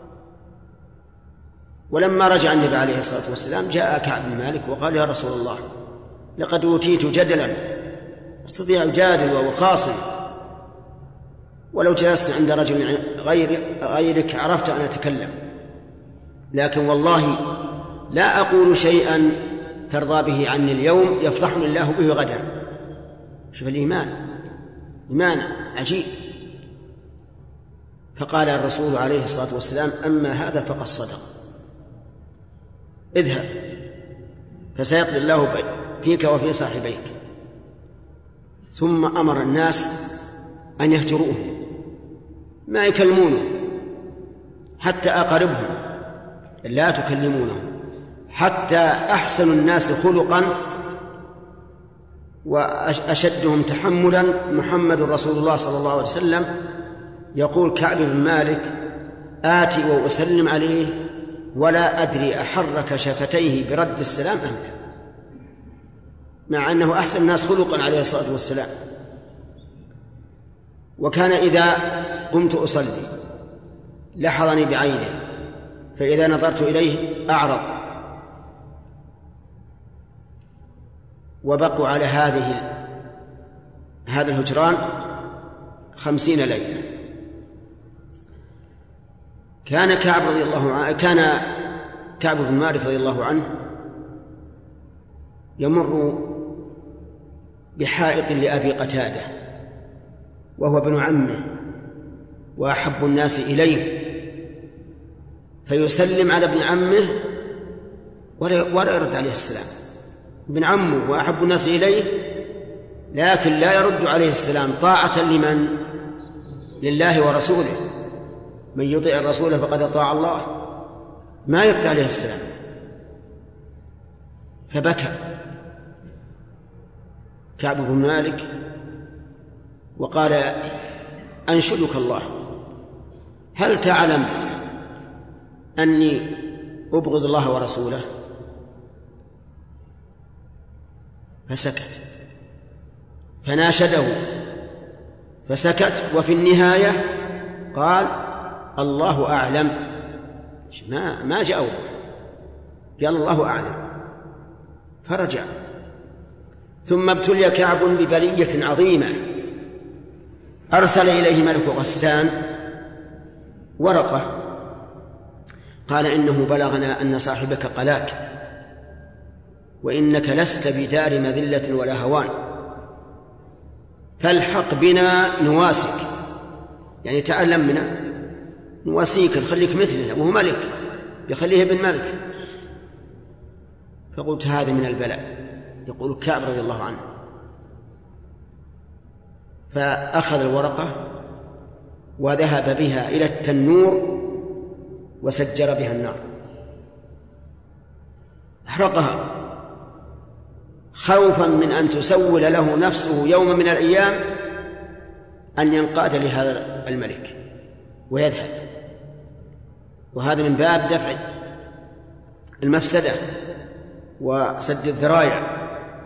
ولما رجع النبي عليه الصلاة والسلام جاء كعب بن مالك وقال: يا رسول الله، لقد أوتيت جدلا أستطيع الجادل وخاصم، ولو جلست عند رجل غيرك عرفت أن أتكلم، لكن والله لا أقول شيئا ترضى به عني اليوم يفضحني الله به غدا. شوف الإيمان، إيمان عجيب. فقال الرسول عليه الصلاة والسلام: أما هذا فقد صدق، اذهب فسيقضي الله فيك وفي صاحبيك. ثم أمر الناس أن يهجروه، ما يكلمونه، حتى أقربهم لا تكلمونهم، حتى أحسن الناس خلقا وأشدهم تحملا محمد رسول الله صلى الله عليه وسلم. يقول كعب بن مالك: آتي وأسلم عليه ولا أدري أحرك شفتيه برد السلام أم لا، مع أنه أحسن الناس خلقا عليه الصلاة والسلام. وكان إذا قمت أصلي لحظني بعينه، فإذا نظرت إليه أعرض. وبقوا على هذا الهجران 50 ليلة. كان كعب بن مالك رضي الله عنه يمر بحائط لأبي قتادة وهو ابن عمه وأحب الناس إليه، فيسلم على ابن عمه ولا يرد عليه السلام. ابن عمه وأحب الناس إليه، لكن لا يرد عليه السلام طاعة لمن؟ لله ورسوله. من يطيع الرسول فقد أطاع الله، ما يرد عليه السلام. فبكى كعب بن مالك وقال: أنشدك الله، هل تعلم أني أبغض الله ورسوله؟ فسكت، فناشده فسكت، وفي النهاية قال: الله أعلم. ما جاءوا، قال الله أعلم، فرجع. ثم ابتلي كعب ببلية عظيمة، أرسل إليه ملك غسان ورقة، قال: إنه بلغنا أن صاحبك قلاك، وإنك لست بدار مذلة ولا هوان، فالحق بنا نواسك، يعني تعلم منا نواسيك، نخليك مثلنا، وهو ملك يخليه ابن ملك. فقلت: هذا من البلاء. يقول كعب رضي الله عنه: فأخذ الورقة وذهب بها إلى التنور وسجر بها النار، أحرقها خوفا من أن تسول له نفسه يوم من الأيام أن ينقاد لهذا الملك. ويذهب، وهذا من باب دفع المفسدة وسد الذرائع.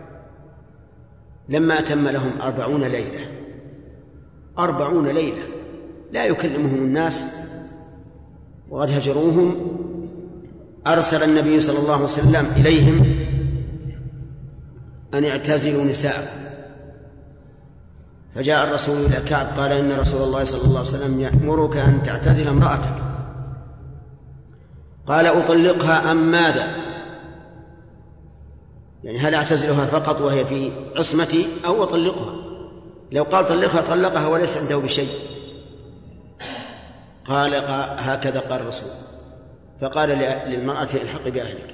لما أتم لهم 40 ليلة 40 ليلة لا يكلمهم الناس وقد هجروهم، أرسل النبي صلى الله عليه وسلم إليهم أن يعتزلوا نساءهم، فجاء الرسول إلى كعب قال إن رسول الله صلى الله عليه وسلم يأمرك أن تعتزل امرأتك. قال أطلقها أم ماذا؟ يعني هل أعتزلها فقط وهي في عصمتي أو أطلقها؟ لو قال طلقها طلقها وليس عنده بشيء. قال هكذا قال الرسول. فقال للمرأة الحق بأهلك.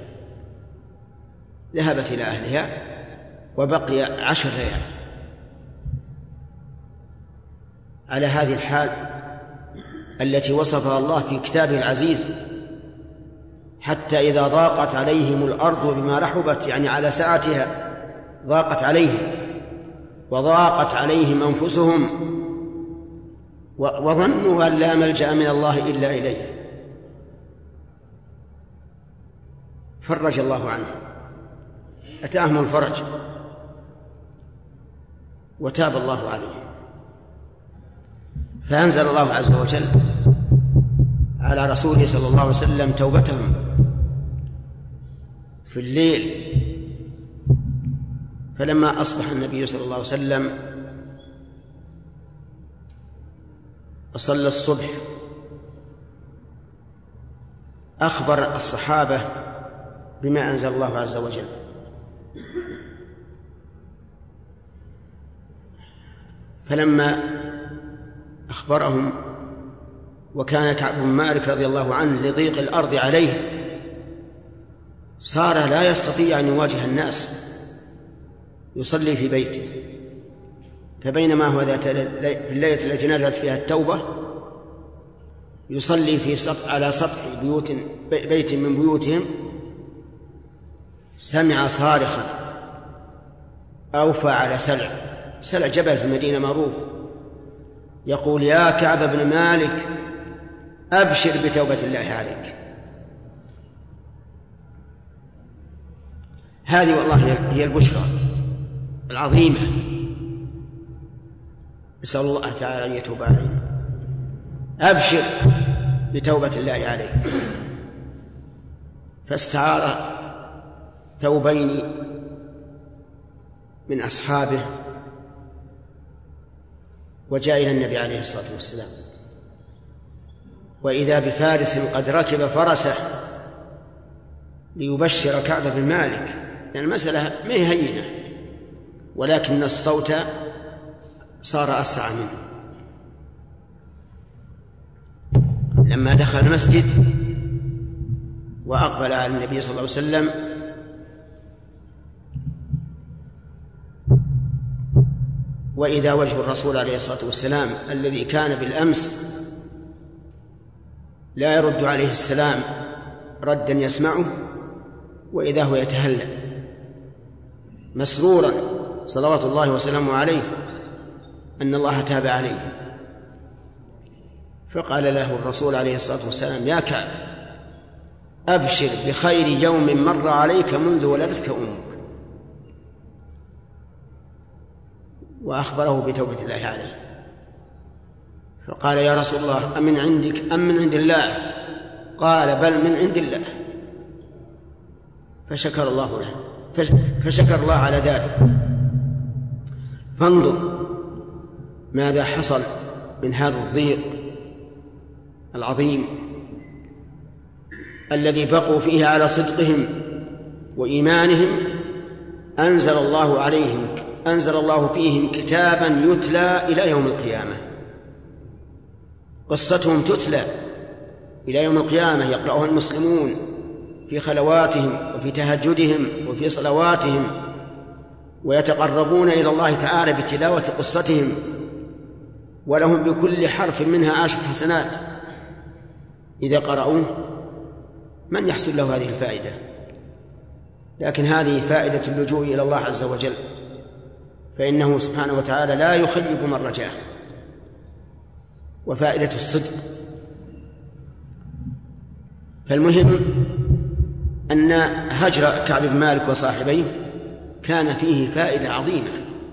ذهبت إلى أهلها وبقي 10 ليال على هذه الحال التي وصفها الله في كتابه العزيز، حتى إذا ضاقت عليهم الأرض بما رحبت، يعني على سعتها ضاقت عليهم، وضاقت عليهم أنفسهم وظنوا أن لا ملجأ من الله إلا إليه، فرج الله عنه، أتاهم الفرج وتاب الله عليهم. فأنزل الله عز وجل على رسوله صلى الله عليه وسلم توبتهم في الليل. فلما أصبح النبي صلى الله عليه وسلم صلى الصبح أخبر الصحابة بما أنزل الله عز وجل، فلما أخبرهم وكان كعب بن مالك رضي الله عنه لضيق الأرض عليه صار لا يستطيع أن يواجه الناس، يصلي في بيته. فبينما هو ذات الليلة التي نزلت فيها التوبة يصلي على سطح بيت من بيوتهم، سمع صارخا أوفى على سلع جبل في المدينة معروف، يقول يا كعب بن مالك أبشر بتوبة الله عليك. هذه والله هي البشرى العظيمة، نسأل الله تعالى أن يتوب علينا. أبشر بتوبة الله عليك. فاستعار ثوبين من أصحابه وجاء إلى النبي عليه الصلاة والسلام، وإذا بفارس قد ركب فرسه ليبشر كعب بن مالك، يعني المسألة ما هي هينة، ولكن الصوت صار أسرع منه. لما دخل المسجد وأقبل على النبي صلى الله عليه وسلم وإذا وجه الرسول عليه الصلاة والسلام الذي كان بالأمس لا يرد عليه السلام ردا يسمعه، وإذا هو يتهلل مسرورا صلوات الله وسلامه عليه أن الله تاب عليه. فقال له الرسول عليه الصلاة والسلام يا كعب أبشر بخير يوم مر عليك منذ ولدتك أمك، وأخبره بتوبة الله عليه. فقال يا رسول الله أمن عندك أم من عند الله؟ قال بل من عند الله. فشكر الله له، فشكر الله على ذلك. فانظر ماذا حصل من هذا الضيق العظيم الذي بقوا فيه على صدقهم وإيمانهم. أنزل الله فيهم كتابا يتلى إلى يوم القيامة، قصتهم تتلى إلى يوم القيامة، يقرأها المسلمون في خلواتهم وفي تهجدهم وفي صلواتهم، ويتقربون إلى الله تعالى بتلاوة قصتهم، ولهم بكل حرف منها 10 حسنات إذا قرأوه. من يحصل له هذه الفائدة؟ لكن هذه فائدة اللجوء إلى الله عز وجل، فإنه سبحانه وتعالى لا يخيب من رجاه. وفائدة الصدق فالمهم أن هجر كعب بن مالك وصاحبيه كان فيه فائدة عظيمة،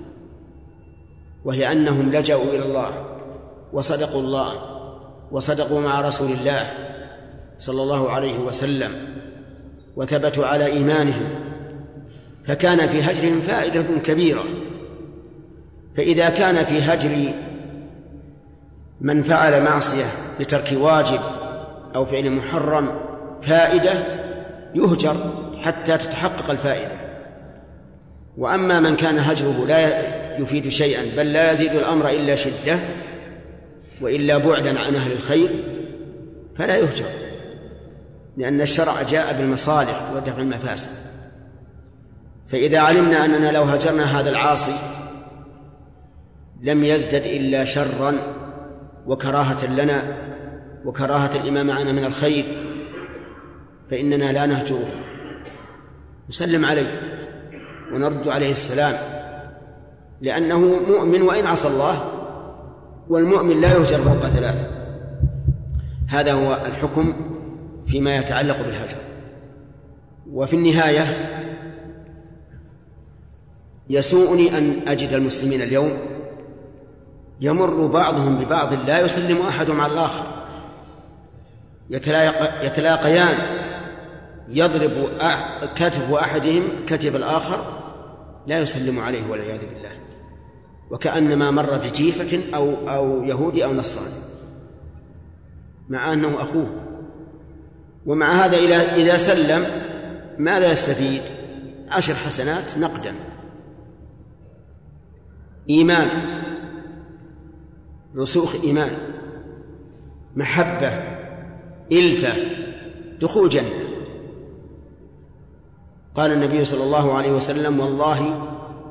وهي أنهم لجأوا إلى الله وصدقوا الله وصدقوا مع رسول الله صلى الله عليه وسلم وثبتوا على إيمانهم، فكان في هجرهم فائدة كبيرة. فإذا كان في هجر من فعل معصية لترك واجب أو فعل محرم فائدة يهجر حتى تتحقق الفائدة. وأما من كان هجره لا يفيد شيئا بل لا يزيد الأمر إلا شدة وإلا بعدا عن أهل الخير فلا يهجر، لأن الشرع جاء بالمصالح ودفع المفاسد. فإذا علمنا أننا لو هجرنا هذا العاصي لم يزدد إلا شرا وكراهة لنا وكراهة لما معنا من الخير فإننا لا نهجره، نسلم عليه ونرد عليه السلام، لأنه مؤمن وإن عصى الله، والمؤمن لا يهجر فوق 3. هذا هو الحكم فيما يتعلق بالهجر. وفي النهاية يسوءني أن أجد المسلمين اليوم يمر بعضهم ببعض لا يسلم أحدهم على الآخر، يتلاقيان يضرب كتف أحدهم كتف الآخر لا يسلم عليه والعياذ بالله، وكأنما مر بجيفة أو يهودي أو نصراني، مع أنه أخوه. ومع هذا إذا سلم ماذا يستفيد؟ 10 حسنات نقدا، إيمان، رسوخ إيمان، محبة، إلفة، دخول جنة. قال النبي صلى الله عليه وسلم: والله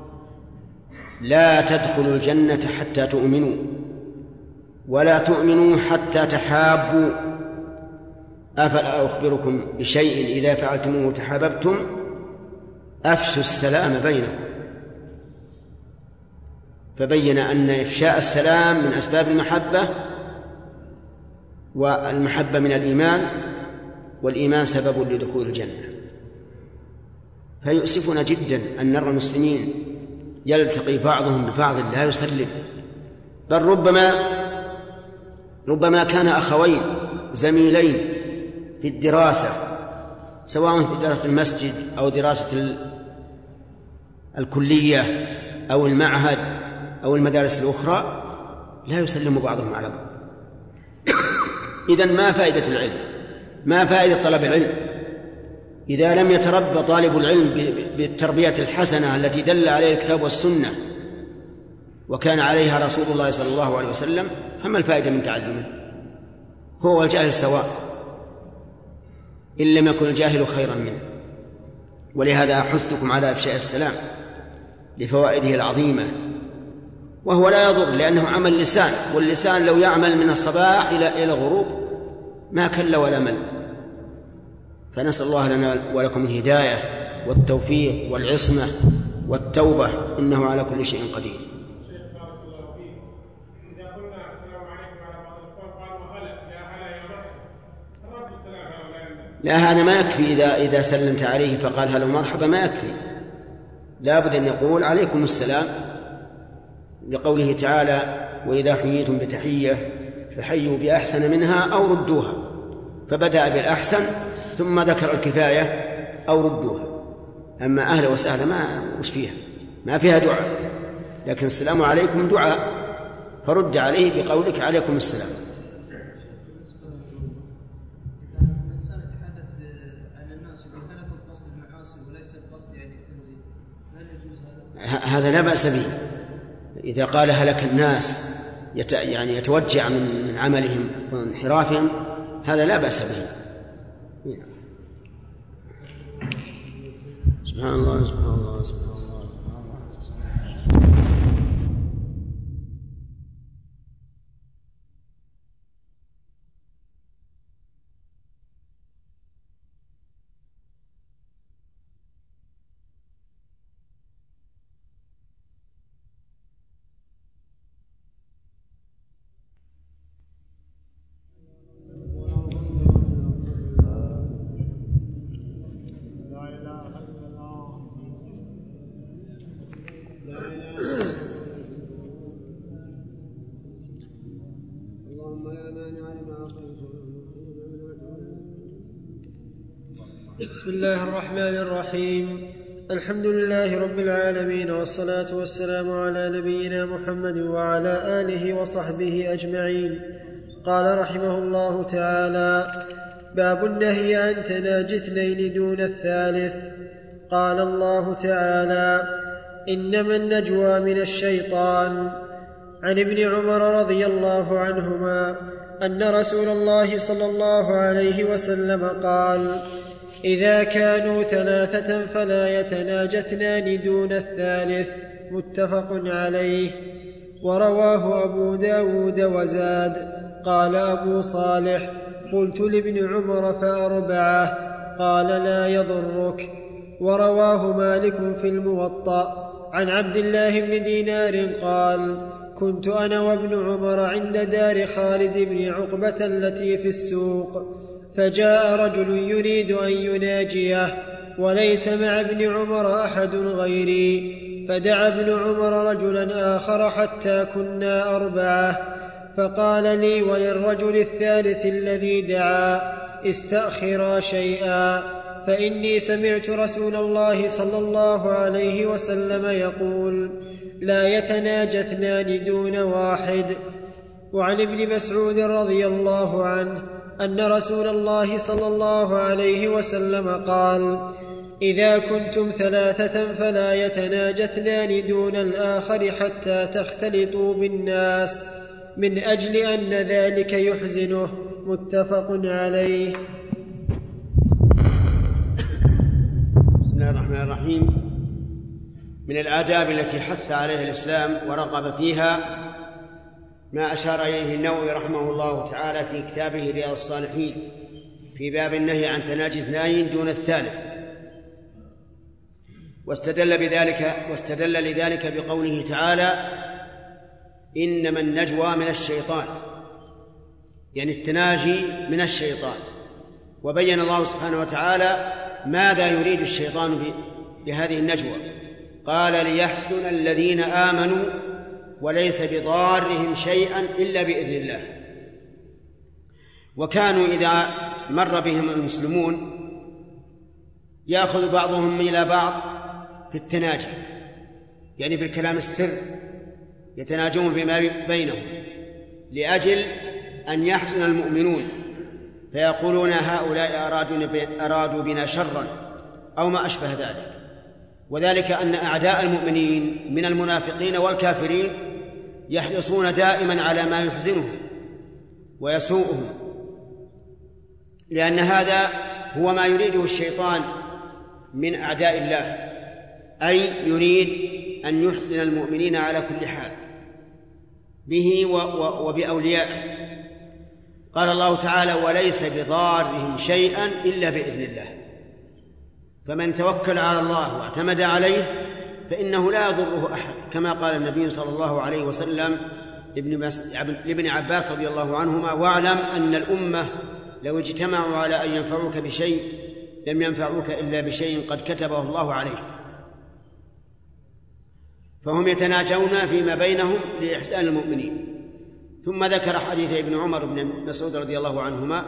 لا تدخلوا الجنة حتى تؤمنوا ولا تؤمنوا حتى تحابوا، أفلا أخبركم بشيء إذا فعلتموه تحاببتم؟ أفشوا السلام بينكم. فبين أن إفشاء السلام من أسباب المحبة، والمحبة من الإيمان، والإيمان سبب لدخول الجنة. فيؤسفنا جدا أن نرى المسلمين يلتقي بعضهم ببعض لا يسلم، بل ربما كان أخوين زميلين في الدراسة، سواء في دراسة المسجد أو دراسة الكلية أو المعهد أو المدارس الأخرى، لا يسلم بعضهم على بعض. إذن ما فائدة العلم؟ ما فائدة طلب العلم إذا لم يتربى طالب العلم بالتربية الحسنة التي دل عليها الكتاب والسنة وكان عليها رسول الله صلى الله عليه وسلم؟ فما الفائدة من تعلمه؟ هو والجاهل سواء، إن لم يكن الجاهل خيرا منه. ولهذا أحثكم على إفشاء السلام لفوائده العظيمة، وهو لا يضر لأنه عمل لسان، واللسان لو يعمل من الصباح إلى الغروب ما كل ولا مل. فنسأل الله لنا ولكم الهداية والتوفيق والعصمة والتوبة، إنه على كل شيء قدير. لا، هذا ما يكفي. إذا سلمت عليه فقال هلا مرحبا ما يكفي، لا بد أن يقول عليكم السلام، لقوله تعالى: وإذا حييتم بتحية فحيوا بأحسن منها أو ردوها، فبدأ بالأحسن ثم ذكر الكفاية أو ردوها. أما أهلا وسهلا وش فيها؟ ما فيها دعاء، لكن السلام عليكم دعاء، فرد عليه بقولك عليكم السلام. هذا لا بأس به إذا قال هلك الناس يعني يتوجع من عملهم وانحرافهم، هذا لا بأس به. سبحان الله سبحان الله سبحان الله. بسم الله الرحمن الرحيم. الحمد لله رب العالمين، والصلاة والسلام على نبينا محمد وعلى آله وصحبه أجمعين. قال رحمه الله تعالى: باب النهي عن تناجي اثنين دون الثالث. قال الله تعالى: إنما النجوى من الشيطان. عن ابن عمر رضي الله عنهما أن رسول الله صلى الله عليه وسلم قال: إذا كانوا ثلاثة فلا يتناجى اثنان دون الثالث. متفق عليه. ورواه أبو داود وزاد. قال أبو صالح: قلت لابن عمر فأربعة، قال: لا يضرك. ورواه مالك في الموطأ عن عبد الله بن دينار قال: كنت أنا وابن عمر عند دار خالد بن عقبة التي في السوق، فجاء رجل يريد أن يناجيه وليس مع ابن عمر أحد غيري، فدعا ابن عمر رجلا آخر حتى كنا أربعة، فقال لي وللرجل الثالث الذي دعا: استأخرا شيئا، فإني سمعت رسول الله صلى الله عليه وسلم يقول: لا يتناجى اثنان دون واحد. وعن ابن مسعود رضي الله عنه أن رسول الله صلى الله عليه وسلم قال: إذا كنتم ثلاثة فلا يتناجى اثنان دون الآخر حتى تختلطوا بالناس، من أجل أن ذلك يحزنه. متفق عليه. بسم الله الرحمن الرحيم. من الآداب التي حث عليها الإسلام ورغب فيها ما أشار إليه النووي رحمه الله تعالى في كتابه رياض الصالحين في باب النهي عن تناجي اثنين دون الثالث، واستدل لذلك بقوله تعالى: إنما النجوى من الشيطان، يعني التناجي من الشيطان. وبين الله سبحانه وتعالى ماذا يريد الشيطان بهذه النجوى، قال: ليحزن الذين آمنوا وليس بضارهم شيئا إلا بإذن الله. وكانوا إذا مر بهم المسلمون يأخذ بعضهم إلى بعض في التناجي، يعني في الكلام السر، يتناجون فيما بينهم لأجل أن يحزن المؤمنون، فيقولون: هؤلاء أرادوا بنا شرا أو ما أشبه ذلك. وذلك أن أعداء المؤمنين من المنافقين والكافرين يحرصون دائما على ما يحزنهم ويسوءهم، لأن هذا هو ما يريده الشيطان من أعداء الله، أي يريد أن يحزن المؤمنين على كل حال به وبأوليائه. قال الله تعالى: وليس بضارهم شيئا إلا بإذن الله. فمن توكل على الله واعتمد عليه فإنه لا يضره أحد، كما قال النبي صلى الله عليه وسلم لابن عباس رضي الله عنهما: واعلم أن الأمة لو اجتمعوا على أن ينفعوك بشيء لم ينفعوك إلا بشيء قد كتبه الله عليه. فهم يتناجون فيما بينهم لإحسان المؤمنين. ثم ذكر حديث ابن عمر بن مسعود رضي الله عنهما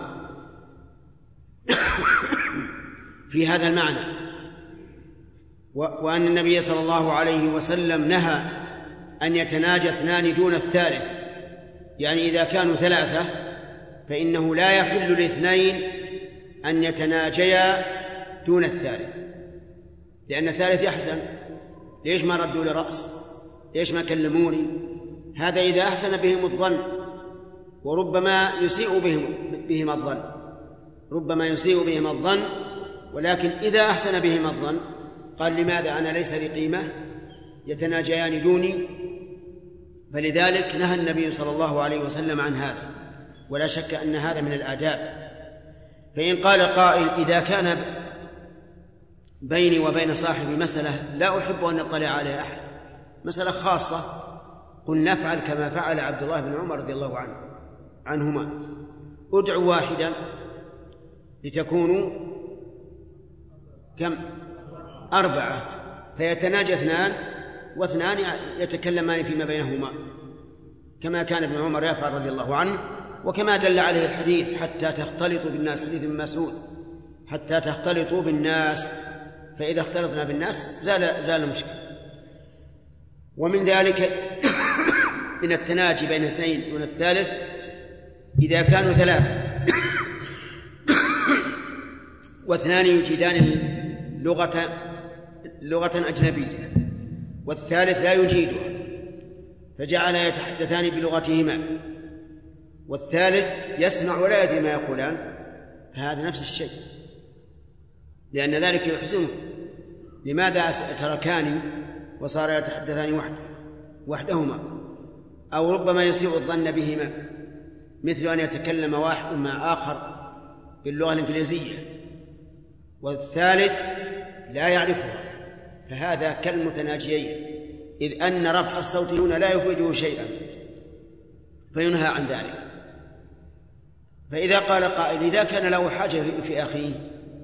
في هذا المعنى، وأن النبي صلى الله عليه وسلم نهى أن يتناجى اثنان دون الثالث، يعني إذا كانوا ثلاثة فإنه لا يحل لاثنين أن يتناجيا دون الثالث، لأن الثالث يحزن: ليش ما ردوا لرأس؟ ليش ما كلموني؟ هذا إذا أحسن بهم الظن، وربما يسيء بهم الظن، ربما يسيء بهم الظن. ولكن إذا أحسن بهم الظن قال: لماذا أنا ليس لي قيمة؟ يتناجيان دوني. فلذلك نهى النبي صلى الله عليه وسلم عن هذا، ولا شك أن هذا من الآداب. فإن قال قائل: إذا كان بيني وبين صاحبي مسألة لا أحب أن يطلع عليها أحد، مسألة خاصة، قل نفعل كما فعل عبد الله بن عمر رضي الله عنهما: ادعوا واحدا لتكونوا كم؟ 4، فيتناجى 2 واثنان يتكلمان فيما بينهما، كما كان ابن عمر يفعل رضي الله عنه، وكما دل عليه الحديث حتى تختلطوا بالناس، حديث ابن مسعود حتى تختلطوا بالناس، فإذا اختلطنا بالناس زال المشكل. ومن ذلك من التناجي بين اثنين دون الثالث إذا كانوا ثلاثة واثنان يجيدان لغة أجنبية والثالث لا يجيدها، فجعل يتحدثان بلغتهما والثالث يسمع ولا يدري ما يقولان، فهذا نفس الشيء، لأن ذلك يحزنه. لماذا تركاني وصار يتحدثان وحدهما؟ أو ربما يسيء الظن بهما، مثل أن يتكلم واحد مع آخر باللغة الإنجليزية والثالث لا يعرفها، فهذا كالمتناجيين، إذ أن رفع الصوت هنا لا يفيده شيئا فينهى عن ذلك. فإذا قال قائل إذا كان له حاجة في أخيه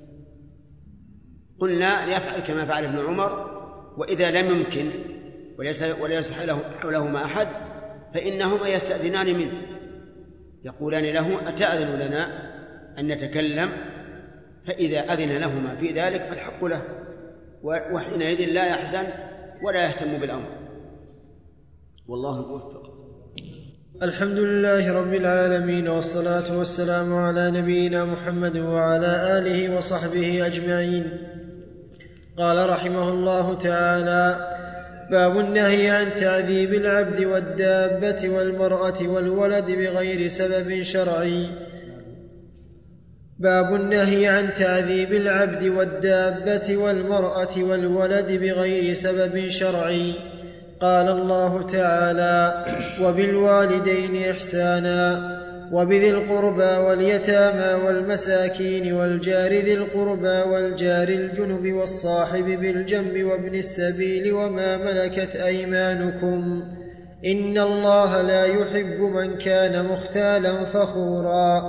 قلنا ليفعل كما فعل ابن عمر، وإذا لم يمكن وليس حولهما أحد فإنهما يستأذنان منه، يقولان له أتأذن لنا أن نتكلم؟ فإذا أذن لهما في ذلك فالحق له، وحينئذ لا يحزن ولا يهتم بالأمر، والله موفق. الحمد لله رب العالمين، والصلاة والسلام على نبينا محمد وعلى آله وصحبه أجمعين. قال رحمه الله تعالى: باب النهي عن تعذيب العبد والدابة والمرأة والولد بغير سبب شرعي. باب النهي عن تعذيب العبد والدابة والمرأة والولد بغير سبب شرعي. قال الله تعالى: وبالوالدين إحسانا وبذي القربى واليتامى والمساكين والجار ذي القربى والجار الجنب والصاحب بالجنب وابن السبيل وما ملكت أيمانكم إن الله لا يحب من كان مختالا فخورا.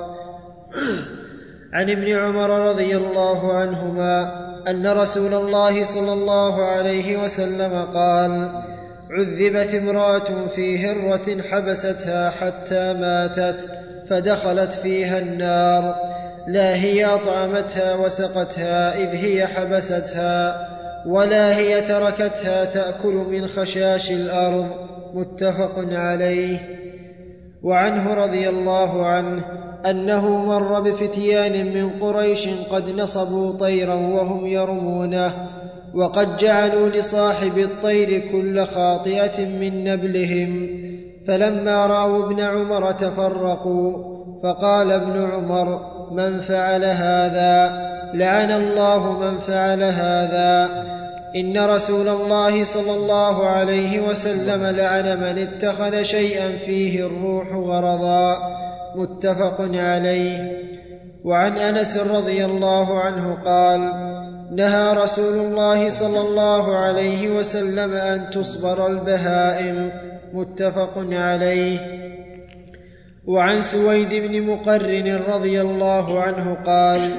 عن ابن عمر رضي الله عنهما أن رسول الله صلى الله عليه وسلم قال: عذبت امرأة في هرة حبستها حتى ماتت فدخلت فيها النار، لا هي أطعمتها وسقتها إذ هي حبستها، ولا هي تركتها تأكل من خشاش الأرض. متفق عليه. وعنه رضي الله عنه أنه مر بفتيان من قريش قد نصبوا طيرا وهم يرمونه، وقد جعلوا لصاحب الطير كل خاطئة من نبلهم، فلما رأوا ابن عمر تفرقوا، فقال ابن عمر: من فعل هذا؟ لعن الله من فعل هذا. إن رسول الله صلى الله عليه وسلم لعن من اتخذ شيئا فيه الروح غرضا. متفق عليه. وعن أنس رضي الله عنه قال: نهى رسول الله صلى الله عليه وسلم أن تصبر البهائم. متفق عليه. وعن سويد بن مقرن رضي الله عنه قال: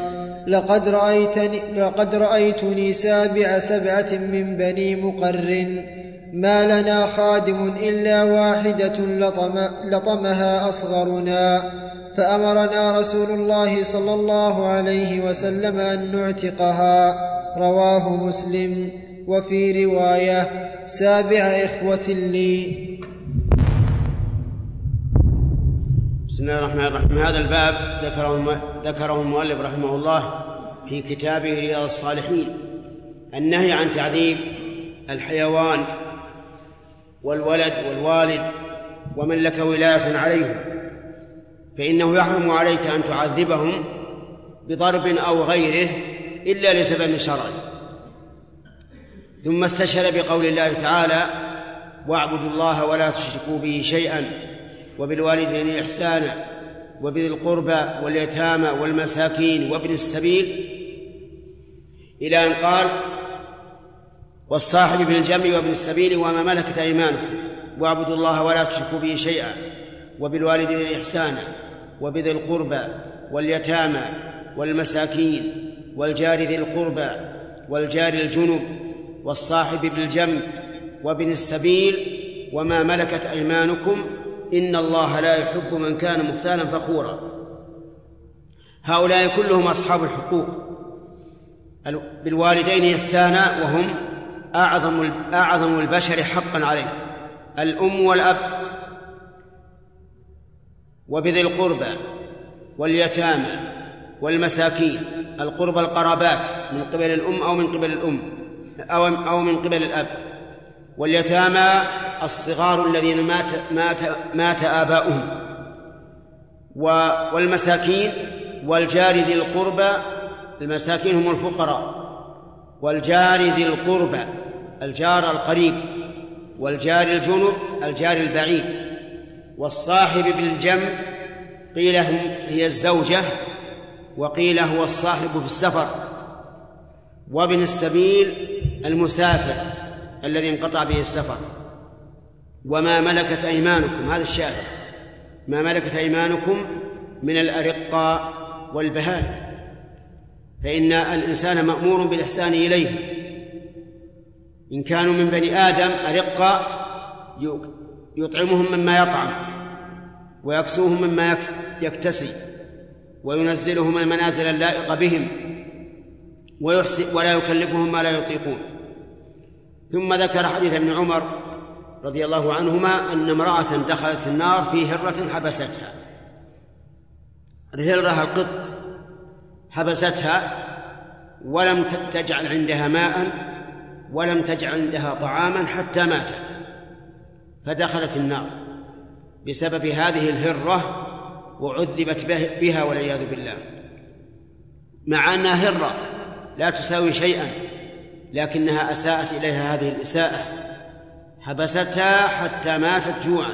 لقد رأيتني سابع سبعة من بني مقرن، ما لنا خادم إلا واحدة لطمها أصغرنا، فأمرنا رسول الله صلى الله عليه وسلم أن نعتقها. رواه مسلم. وفي رواية: سابع إخوة لي. بسم الله الرحمن الرحيم. هذا الباب ذكره المؤلف رحمه الله في كتابه رياض الصالحين، النهي عن تعذيب الحيوان والولد والوالد ومن لك ولاية عليهم، فإنه يحرم عليك أن تعذبهم بضرب أو غيره إلا لسبب شرعي. ثم استشهد بقول الله تعالى: واعبدوا الله ولا تشركوا به شيئا وبالوالدين إحسانا وبذي القربى واليتامى والمساكين وابن السبيل، إلى أن قال: والصاحب بالجنب وابن السبيل وما ملكت أيمانكم واعبدوا الله ولا تشركوا به شيئا وبالوالدين إحسانا وبذي القربى واليتامى والمساكين والجار ذي القربى والجار الجنب والصاحب بالجنب وابن السبيل وما ملكت أيمانكم إن الله لا يحب من كان مختالا فخورا. هؤلاء كلهم أصحاب الحقوق بالوالدين إحسانا، وهم أعظم البشر حقا عليه، الأم والأب، وبذي القربى واليتامى والمساكين. القربى القرابات من قبل الأم أو من قبل الأم أو من قبل الأب، واليتامى الصغار الذين مات آباؤهم، والمساكين، والجار ذي القربى. المساكين هم الفقراء، والجار ذي القربى الجار القريب، والجار الجنب الجار البعيد، والصاحب بالجنب قيل هي الزوجة وقيل هو الصاحب في السفر، وابن السبيل المسافر الذي انقطع به السفر. وما ملكت أيمانكم، هذا الشاهد، ما ملكت أيمانكم من الأرقاء والبهائم، فإن الإنسان مأمور بالإحسان إليه. إن كانوا من بني آدم أرقاء يطعمهم مما يطعم، ويكسوهم مما يكتسي، وينزلهم المنازل اللائقة بهم، ولا يكلفهم ما لا يطيقون. ثم ذكر حديث ابن عمر رضي الله عنهما أن امرأة دخلت النار في هرة حبستها. الهرة القط حبستها ولم تجعل عندها ماء ولم تجعل عندها طعاما حتى ماتت، فدخلت النار بسبب هذه الهرة وعذبت بها والعياذ بالله، مع أنها هرة لا تساوي شيئا، لكنها أساءت إليها هذه الإساءة، حبستها حتى ماتت جوعا.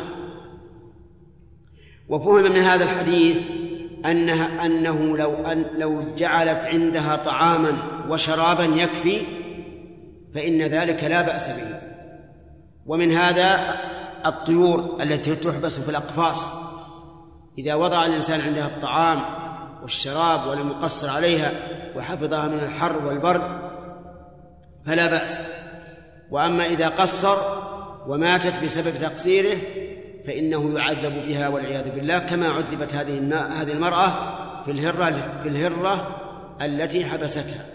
وفهم من هذا الحديث أنه لو جعلت عندها طعاما وشرابا يكفي فإن ذلك لا بأس به. ومن هذا الطيور التي تحبس في الأقفاص، إذا وضع الإنسان عندها الطعام والشراب ولم يقصر عليها وحفظها من الحر والبرد فلا بأس. وأما إذا قصر وماتت بسبب تقصيره فإنه يعذب بها والعياذ بالله، كما عذبت هذه المرأة في الهرة التي حبستها.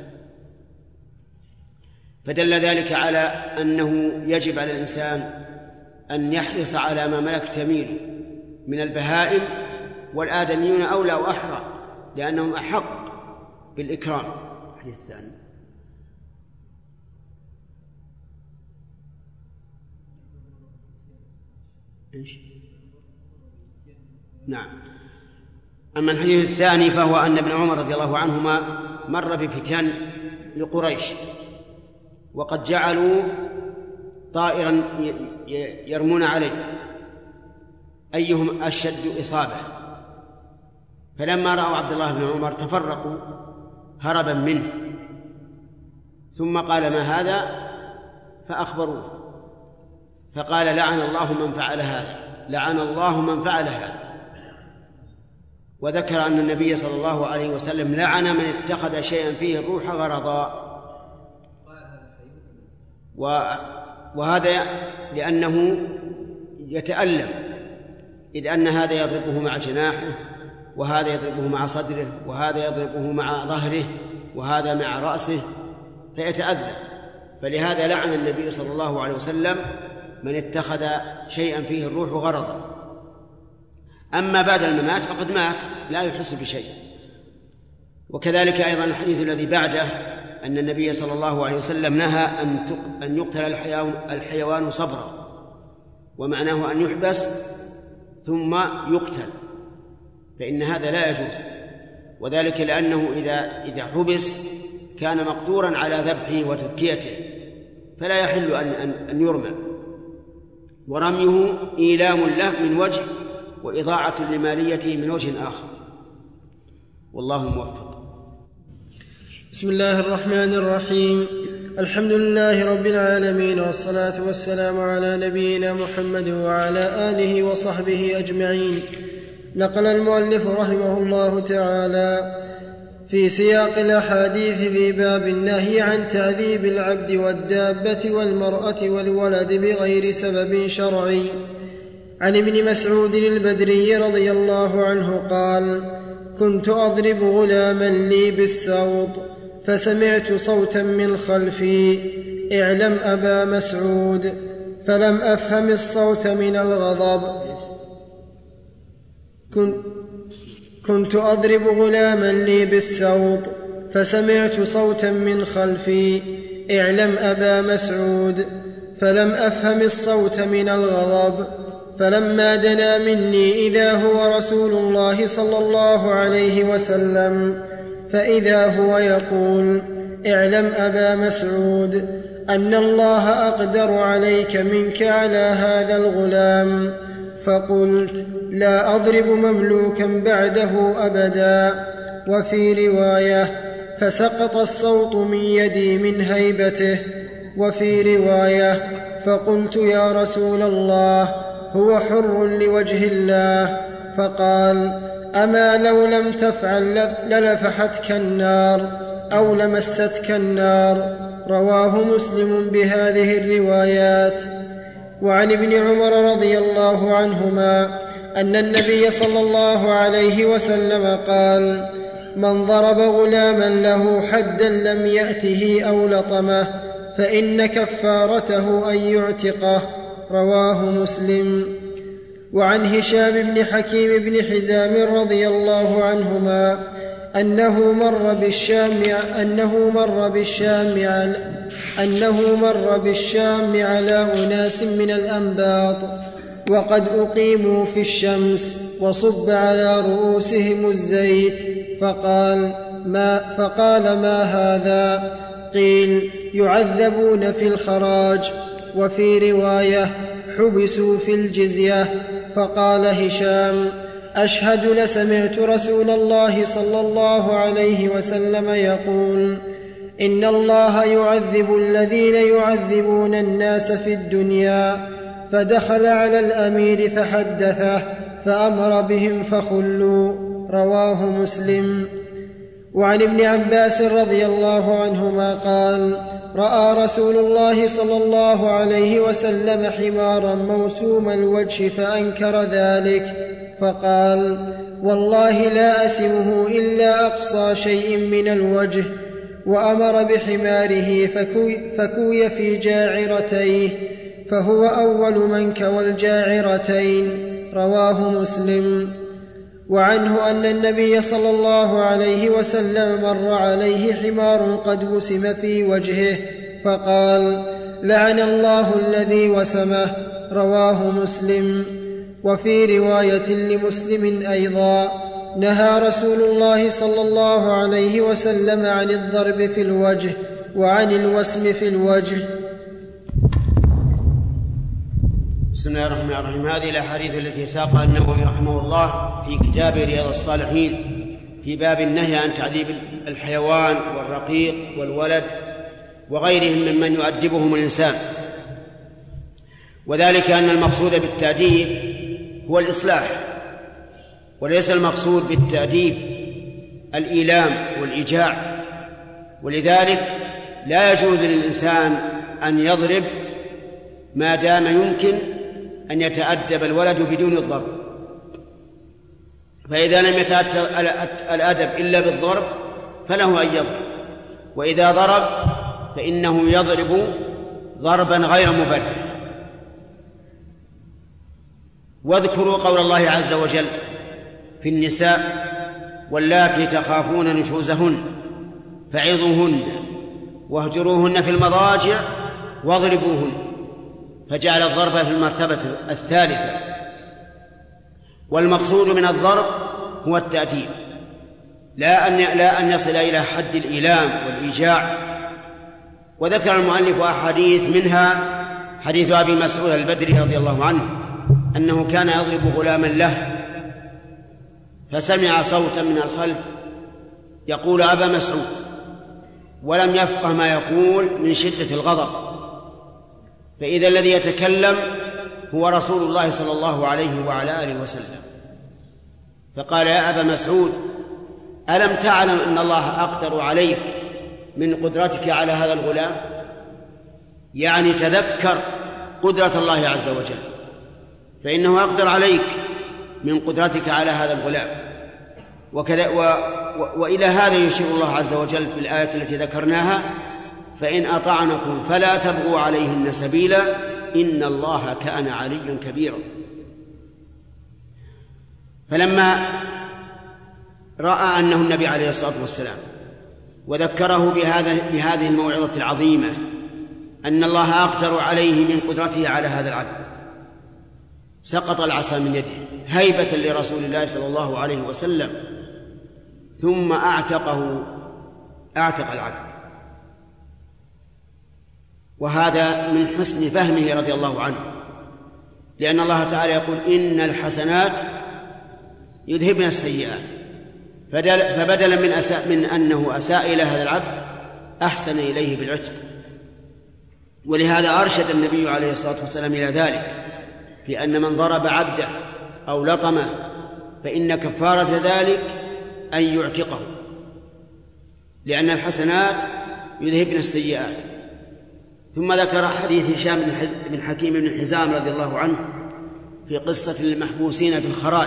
فدل ذلك على أنه يجب على الإنسان أن يحرص على ما ملكت يمينه من البهائم، والآدميون أولى وأحرى لأنهم أحق بالإكرام. الحديث الثاني. نعم. أما الحديث الثاني فهو أن ابن عمر رضي الله عنهما مر بفتن لقريش، وقد جعلوا طائرا يرمون عليه أيهم أشد إصابة، فلما رأوا عبد الله بن عمر تفرقوا هربا منه، ثم قال ما هذا؟ فأخبروه، فقال لعن الله من فعل هذا، لعن الله من فعل هذا. وذكر أن النبي صلى الله عليه وسلم لعن من اتخذ شيئا فيه الروح غرضا. وهذا لأنه يتألم، إذ أن هذا يضربه مع جناحه، وهذا يضربه مع صدره، وهذا يضربه مع ظهره، وهذا مع رأسه، فيتأذى. فلهذا لعن النبي صلى الله عليه وسلم من اتخذ شيئا فيه الروح غرضا. أما بعد الممات فقد مات لا يحس بشيء. وكذلك أيضا الحديث الذي بعده أن النبي صلى الله عليه وسلم نهى أن يقتل الحيوان صبرا، ومعناه أن يحبس ثم يقتل، فإن هذا لا يجوز، وذلك لأنه إذا حبس كان مقدورا على ذبحه وتذكيته، فلا يحل أن يرمى، ورميه إيلام له من وجه وإضاعة لماليته من وجه آخر، والله موفق. بسم الله الرحمن الرحيم. الحمد لله رب العالمين، والصلاة والسلام على نبينا محمد وعلى آله وصحبه أجمعين. نقل المؤلف رحمه الله تعالى في سياق الأحاديث في باب النهي عن تعذيب العبد والدابة والمرأة والولد بغير سبب شرعي. عن ابن مسعود البدري رضي الله عنه قال: كنت أضرب غلاما لي بالسوط فسمعت صوتا من خلفي: اعلم أبا مسعود، فلم أفهم الصوت من الغضب. كنت أضرب غلاما لي بالسوط فسمعت صوتا من خلفي: اعلم أبا مسعود، فلم أفهم الصوت من الغضب. فلما دنا مني إذا هو رسول الله صلى الله عليه وسلم، فإذا هو يقول: اعلم أبا مسعود أن الله أقدر عليك منك على هذا الغلام. فقلت: لا أضرب مملوكا بعده أبدا. وفي رواية: فسقط الصوت من يدي من هيبته. وفي رواية: فقلت: يا رسول الله، هو حر لوجه الله. فقال: أما لو لم تفعل للفحتك النار أو لمستك النار. رواه مسلم بهذه الروايات. وعن ابن عمر رضي الله عنهما أن النبي صلى الله عليه وسلم قال: من ضرب غلاما له حدا لم يأته أو لطمه فإن كفارته أن يعتقه. رواه مسلم. وعن هشام بن حكيم بن حزام رضي الله عنهما أنه مر بالشام على أناس من الأنباط وقد أقيموا في الشمس وصب على رؤوسهم الزيت، فقال: ما هذا؟ قيل: يعذبون في الخراج. وفي رواية: حبسوا في الجزية. فقال هشام: أشهد لسمعت رسول الله صلى الله عليه وسلم يقول: إن الله يعذب الذين يعذبون الناس في الدنيا. فدخل على الأمير فحدثه فأمر بهم فخلوا. رواه مسلم. وعن ابن عباس رضي الله عنهما قال: رأى رسول الله صلى الله عليه وسلم حمارا موسوم الوجه فأنكر ذلك، فقال: والله لا أسمه إلا أقصى شيء من الوجه. وأمر بحماره فكوي في جاعرتيه، فهو أول من كوى الجاعرتين. رواه مسلم. وعنه أن النبي صلى الله عليه وسلم مر عليه حمار قد وسم في وجهه فقال: لعن الله الذي وسمه. رواه مسلم. وفي رواية لمسلم أيضا: نهى رسول الله صلى الله عليه وسلم عن الضرب في الوجه وعن الوسم في الوجه. بسم الله الرحمن الرحيم. هذه الأحاديث التي ساقها النووي رحمه الله في كتاب رياض الصالحين في باب النهي عن تعذيب الحيوان والرقيق والولد وغيرهم ممن يؤدبهم الإنسان، وذلك أن المقصود بالتأديب هو الإصلاح، وليس المقصود بالتأديب الإيلام والإيجاع. ولذلك لا يجوز للإنسان أن يضرب ما دام يمكن أن يتأدب الولد بدون الضرب، فإذا لم يتأتى الأدب إلا بالضرب فله أن يضرب، وإذا ضرب فإنه يضرب ضربا غير مبرح. واذكروا قول الله عز وجل في النساء: واللاتي تخافون نشوزهن فعظوهن واهجروهن في المضاجع واضربوهن، فجعل الضرب في المرتبة الثالثة. والمقصود من الضرب هو التأديب، لا أن يصل إلى حد الإيلام والإيجاع. وذكر المؤلف أحاديث، منها حديث أبي مسعود البدري رضي الله عنه أنه كان يضرب غلاما له فسمع صوتا من الخلف يقول: أبا مسعود، ولم يفقه ما يقول من شدة الغضب، فإذا الذي يتكلم هو رسول الله صلى الله عليه وعلى آله وسلم، فقال: يا أبا مسعود، ألم تعلم أن الله أقدر عليك من قدرتك على هذا الغلام؟ يعني تذكر قدرة الله عز وجل، فإنه أقدر عليك من قدرتك على هذا الغلام. وإلى هذا يشير الله عز وجل في الآية التي ذكرناها: فإن أطعنكم فلا تبغوا عليهن سبيلا إن الله كان عليا كبيرا. فلما رأى أنه النبي عليه الصلاة والسلام وذكره بهذه الموعظة العظيمة أن الله أقدر عليه من قدرته على هذا العبد، سقط العصا من يده هيبة لرسول الله صلى الله عليه وسلم، ثم أعتق العبد. وهذا من حسن فهمه رضي الله عنه، لأن الله تعالى يقول: إن الحسنات يذهبن السيئات، فبدلا من أنه أساء إلى هذا العبد أحسن إليه بالعتق. ولهذا أرشد النبي عليه الصلاة والسلام إلى ذلك، في أن من ضرب عبده أو لطمه فإن كفارة ذلك أن يعتقه، لأن الحسنات يذهبن السيئات. ثم ذكر حديث هشام بن حكيم بن حزام رضي الله عنه في قصة المحبوسين في الخراج.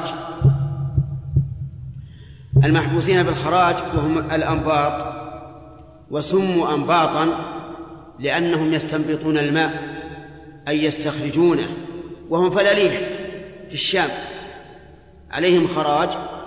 المحبوسين في الخراج وهم الأنباط، وسموا أنباطا لأنهم يستنبطون الماء أي يستخرجونه، وهم فلاليح في الشام عليهم خراج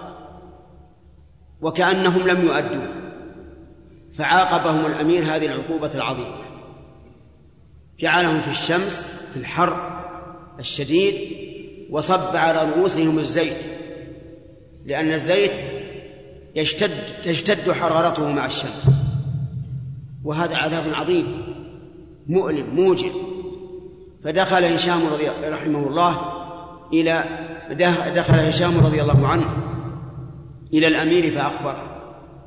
وكأنهم لم يؤدوا، فعاقبهم الأمير هذه العقوبة العظيمة، جعلهم في الشمس في الحر الشديد، وصب على رؤوسهم الزيت، لأن الزيت تشتد حرارته مع الشمس، وهذا عذاب عظيم مؤلم موجع. فدخل هشام رحمه الله دخل هشام رضي الله عنه إلى الأمير فأخبره،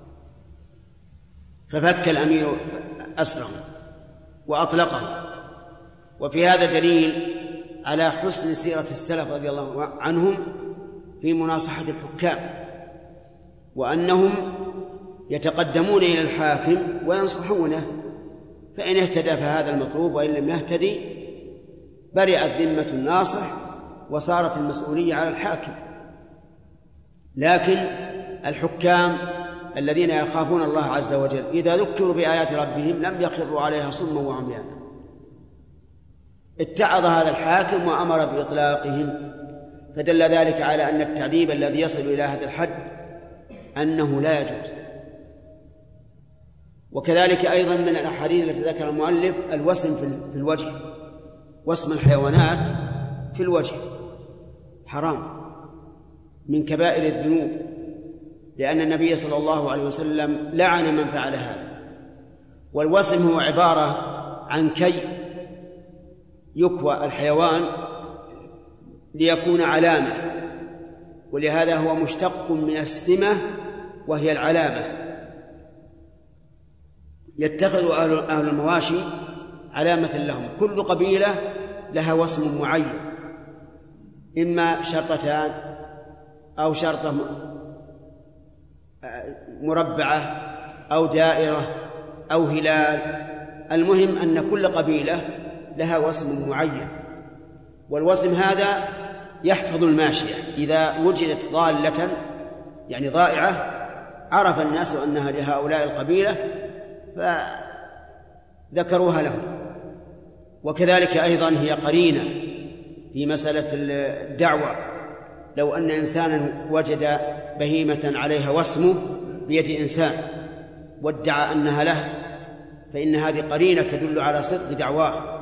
ففك الأمير أسره وأطلقه. وفي هذا دليل على حسن سيرة السلف رضي الله عنهم في مناصحة الحكام، وأنهم يتقدمون إلى الحاكم وينصحونه، فإن اهتدى فهذا المطلوب، وإن لم يهتدي برئت ذمة الناصح وصارت المسؤولية على الحاكم. لكن الحكام الذين يخافون الله عز وجل إذا ذكروا بآيات ربهم لم يخروا عليها صما وعميانا. اتعظ هذا الحاكم وأمر بإطلاقهم، فدل ذلك على أن التعذيب الذي يصل إلى هذا الحد أنه لا يجوز. وكذلك أيضا من الأحاديث التي ذكر المؤلف الوسم في الوجه، وسم الحيوانات في الوجه حرام من كبائر الذنوب، لأن النبي صلى الله عليه وسلم لعن من فعل هذا. والوسم هو عبارة عن كي يكوى الحيوان ليكون علامة، ولهذا هو مشتق من السمة وهي العلامة. يتخذ أهل المواشي علامة لهم، كل قبيلة لها وسم معين، إما شرطتان أو شرطة مربعة أو دائرة أو هلال، المهم أن كل قبيلة لها وسم معين. والوسم هذا يحفظ الماشية، إذا وجدت ضالة يعني ضائعة عرف الناس أنها لهؤلاء القبيلة فذكروها لهم. وكذلك أيضا هي قرينة في مسألة الدعوة، لو أن إنسانا وجد بهيمة عليها وسمه بيد إنسان وادعى أنها له، فإن هذه قرينة تدل على صدق دعواه،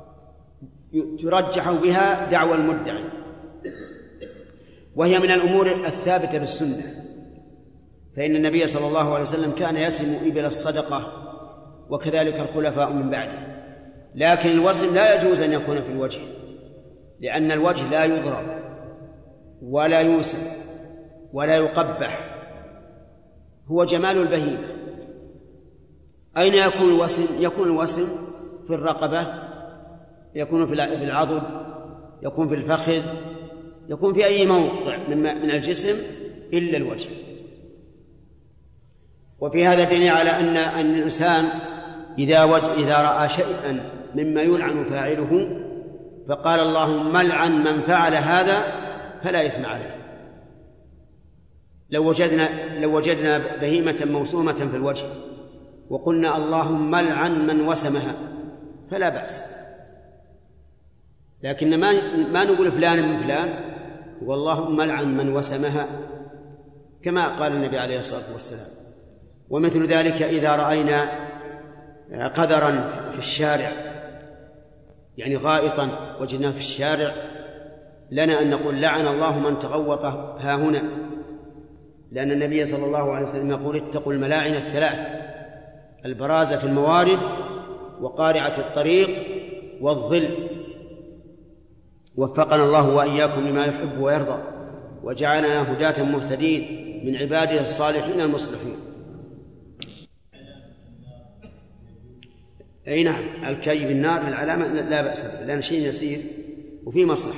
ترجح بها دعوى المدعي، وهي من الأمور الثابتة بالسنة. فإن النبي صلى الله عليه وسلم كان يسم إبل الصدقة، وكذلك الخلفاء من بعده. لكن الوسم لا يجوز أن يكون في الوجه، لأن الوجه لا يضرب ولا يوسم ولا يقبح، هو جمال البهيمة. أين يكون الوسم؟ يكون الوسم في الرقبة، يكون في العضد، يكون في الفخذ، يكون في أي موضع من الجسم إلا الوجه. وفي هذا دليل على أن الإنسان إذا رأى شيئا مما يلعن فاعله فقال اللهم لعن من فعل هذا فلا إثم عليه. لو وجدنا بهيمة موسومة في الوجه وقلنا اللهم لعن من وسمها فلا بأس، لكن ما نقول فلان من فلان، واللهم لعن من وسمها كما قال النبي عليه الصلاة والسلام. ومثل ذلك إذا رأينا قذرا في الشارع، يعني غائطا وجدناه في الشارع، لنا أن نقول لعن الله من تغوط ها هنا، لأن النبي صلى الله عليه وسلم يقول اتقوا الملاعن الثلاث: البراز في الموارد، وقارعة الطريق، والظل. وفقنا الله وإياكم لما يحب ويرضى، وجعلنا هداة مهتدين من عباده الصالحين المصلحين. أي نعم، الكي بالنار للعلامة لا بأس به، لأن شيء يسير وفي مصلحة.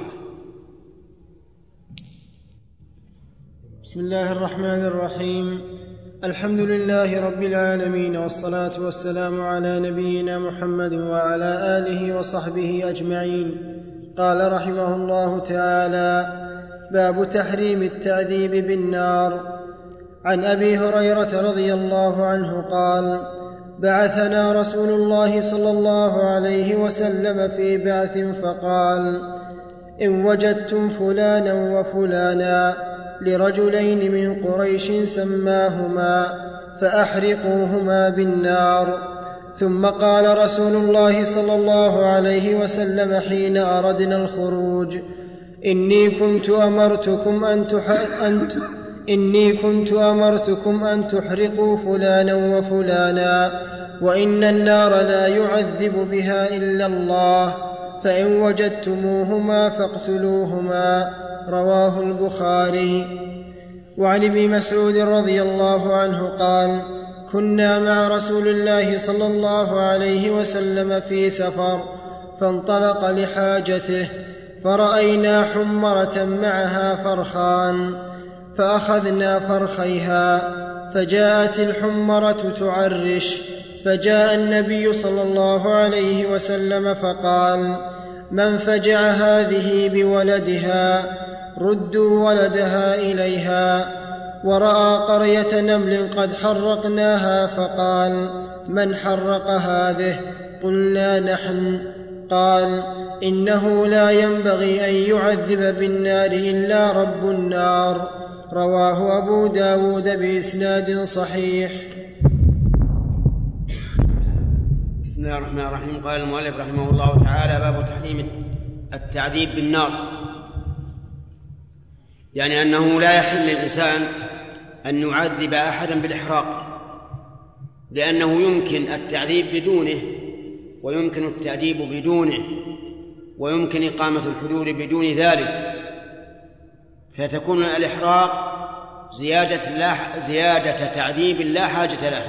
بسم الله الرحمن الرحيم. الحمد لله رب العالمين، والصلاة والسلام على نبينا محمد وعلى آله وصحبه أجمعين. قال رحمه الله تعالى: باب تحريم التعذيب بالنار. عن أبي هريرة رضي الله عنه قال: بعثنا رسول الله صلى الله عليه وسلم في بعث فقال: إن وجدتم فلانا وفلانا لرجلين من قريش سماهما فأحرقوهما بالنار. ثم قال رسول الله صلى الله عليه وسلم حين أردنا الخروج: إني كنت أمرتكم أن تحرقوا فلانا وفلانا، وإن النار لا يعذب بها إلا الله، فإن وجدتموهما فاقتلوهما. رواه البخاري. وعن ابن مسعود رضي الله عنه قال: كنا مع رسول الله صلى الله عليه وسلم في سفر، فانطلق لحاجته، فرأينا حمرة معها فرخان، فأخذنا فرخيها، فجاءت الحمرة تعرش، فجاء النبي صلى الله عليه وسلم فقال: من فجع هذه بولدها ردوا ولدها إليها. ورأى قرية نمل قد حرقناها فقال: من حرق هذه؟ قلنا: نحن. قال: إنه لا ينبغي أن يعذب بالنار إلا رب النار. رواه أبو داود بإسناد صحيح. بسم الله الرحمن الرحيم. قال المؤلف رحمه الله تعالى: باب تحريم التعذيب بالنار، يعني أنه لا يحل للإنسان أن يعذب أحدا بالإحراق، لأنه يمكن التعذيب بدونه، ويمكن التأديب بدونه، ويمكن إقامة الحدود بدون ذلك، فتكون الإحراق زيادة تعذيب لا حاجة لها.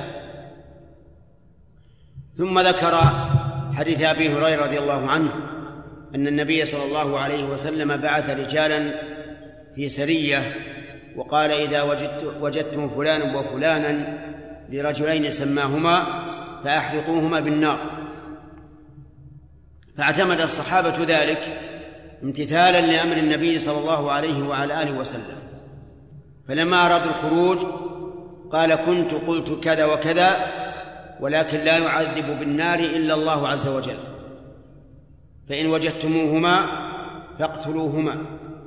ثم ذكر حديث أبي هريرة رضي الله عنه أن النبي صلى الله عليه وسلم بعث رجالا في سرية وقال: إذا وجدتم فلانا وفلانا لرجلين سماهما فأحرقوهما بالنار. فاعتمد الصحابة ذلك امتثالا لأمر النبي صلى الله عليه وعلى آله وسلم، فلما أرادوا الخروج قال: كنت قلت كذا وكذا، ولكن لا يعذب بالنار إلا الله عز وجل، فإن وجدتموهما فاقتلوهما.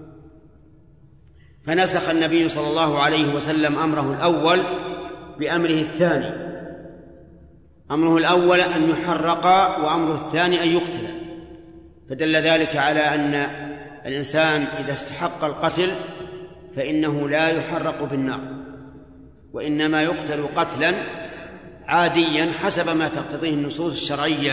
فنسخ النبي صلى الله عليه وسلم أمره الأول بأمره الثاني. أمره الأول أن يحرق، وأمره الثاني أن يقتل، فدل ذلك على أن الإنسان إذا استحق القتل فإنه لا يحرق بالنار، وإنما يقتل قتلا عاديا حسب ما تقتضيه النصوص الشرعية.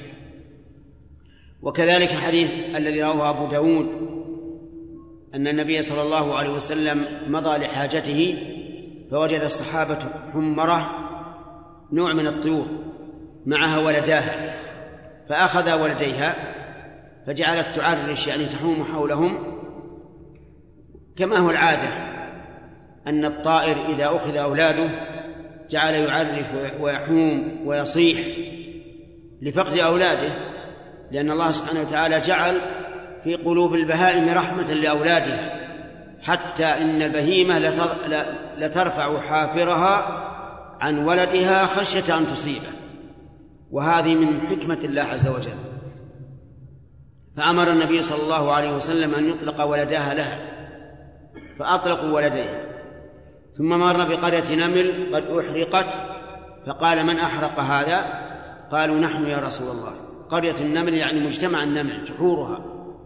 وكذلك حديث الذي رواه أبو داود أن النبي صلى الله عليه وسلم مضى لحاجته فوجد الصحابة حمرة نوع من الطيور معها ولداها، فأخذ ولديها فجعلت تعرش، يعني تحوم حولهم، كما هو العادة أن الطائر إذا أخذ أولاده جعل يعرف ويحوم ويصيح لفقد أولاده، لأن الله سبحانه وتعالى جعل في قلوب البهائم رحمة لأولادها، حتى إن البهيمة لترفع حافرها عن ولدها خشية أن تصيبه، وهذه من حكمة الله عز وجل. فأمر النبي صلى الله عليه وسلم أن يطلق ولداها لها، فأطلقوا ولديها. ثم مر بقرية نمل قد أحرقت، فقال: من أحرق هذا؟ قالوا: نحن يا رسول الله. قرية النمل يعني مجتمع النمل، جحورها،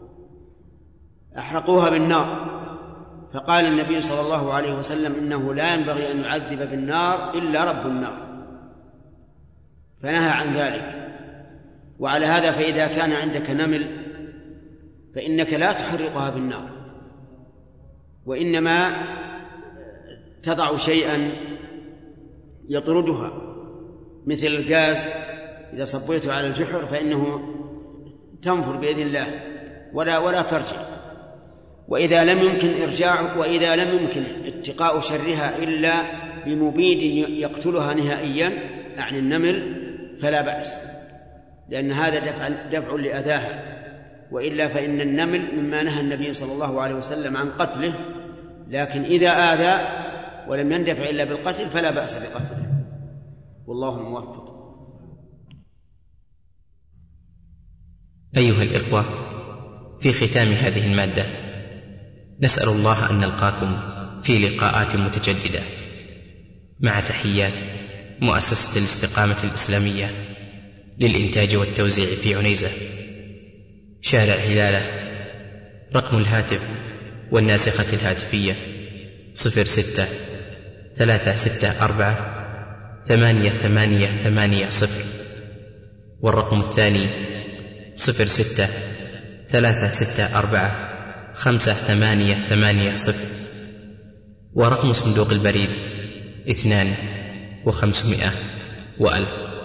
أحرقوها بالنار. فقال النبي صلى الله عليه وسلم: إنه لا ينبغي أن يعذب بالنار إلا رب النار، فنهى عن ذلك. وعلى هذا فإذا كان عندك نمل فإنك لا تحرقها بالنار، وإنما تضع شيئا يطردها، مثل الغاز إذا صبيته على الجحر فإنه تنفر بإذن الله ولا ترجع. وإذا لم يمكن اتقاء شرها إلا بمبيد يقتلها نهائيا، يعني النمل، فلا بأس، لأن هذا دفع لأذاها. وإلا فإن النمل مما نهى النبي صلى الله عليه وسلم عن قتله، لكن إذا آذى ولم يندفع إلا بالقتل فلا بأس بقتله، والله الموفق. أيها الإخوة، في ختام هذه المادة نسأل الله أن نلقاكم في لقاءات متجددة، مع تحيات مؤسسة الاستقامة الإسلامية للإنتاج والتوزيع في عنيزة، شارع هلالة. رقم الهاتف والناسخة الهاتفية 06-364-8880، والرقم الثاني 06-364-5880، ورقم صندوق البريد 2500 و1000.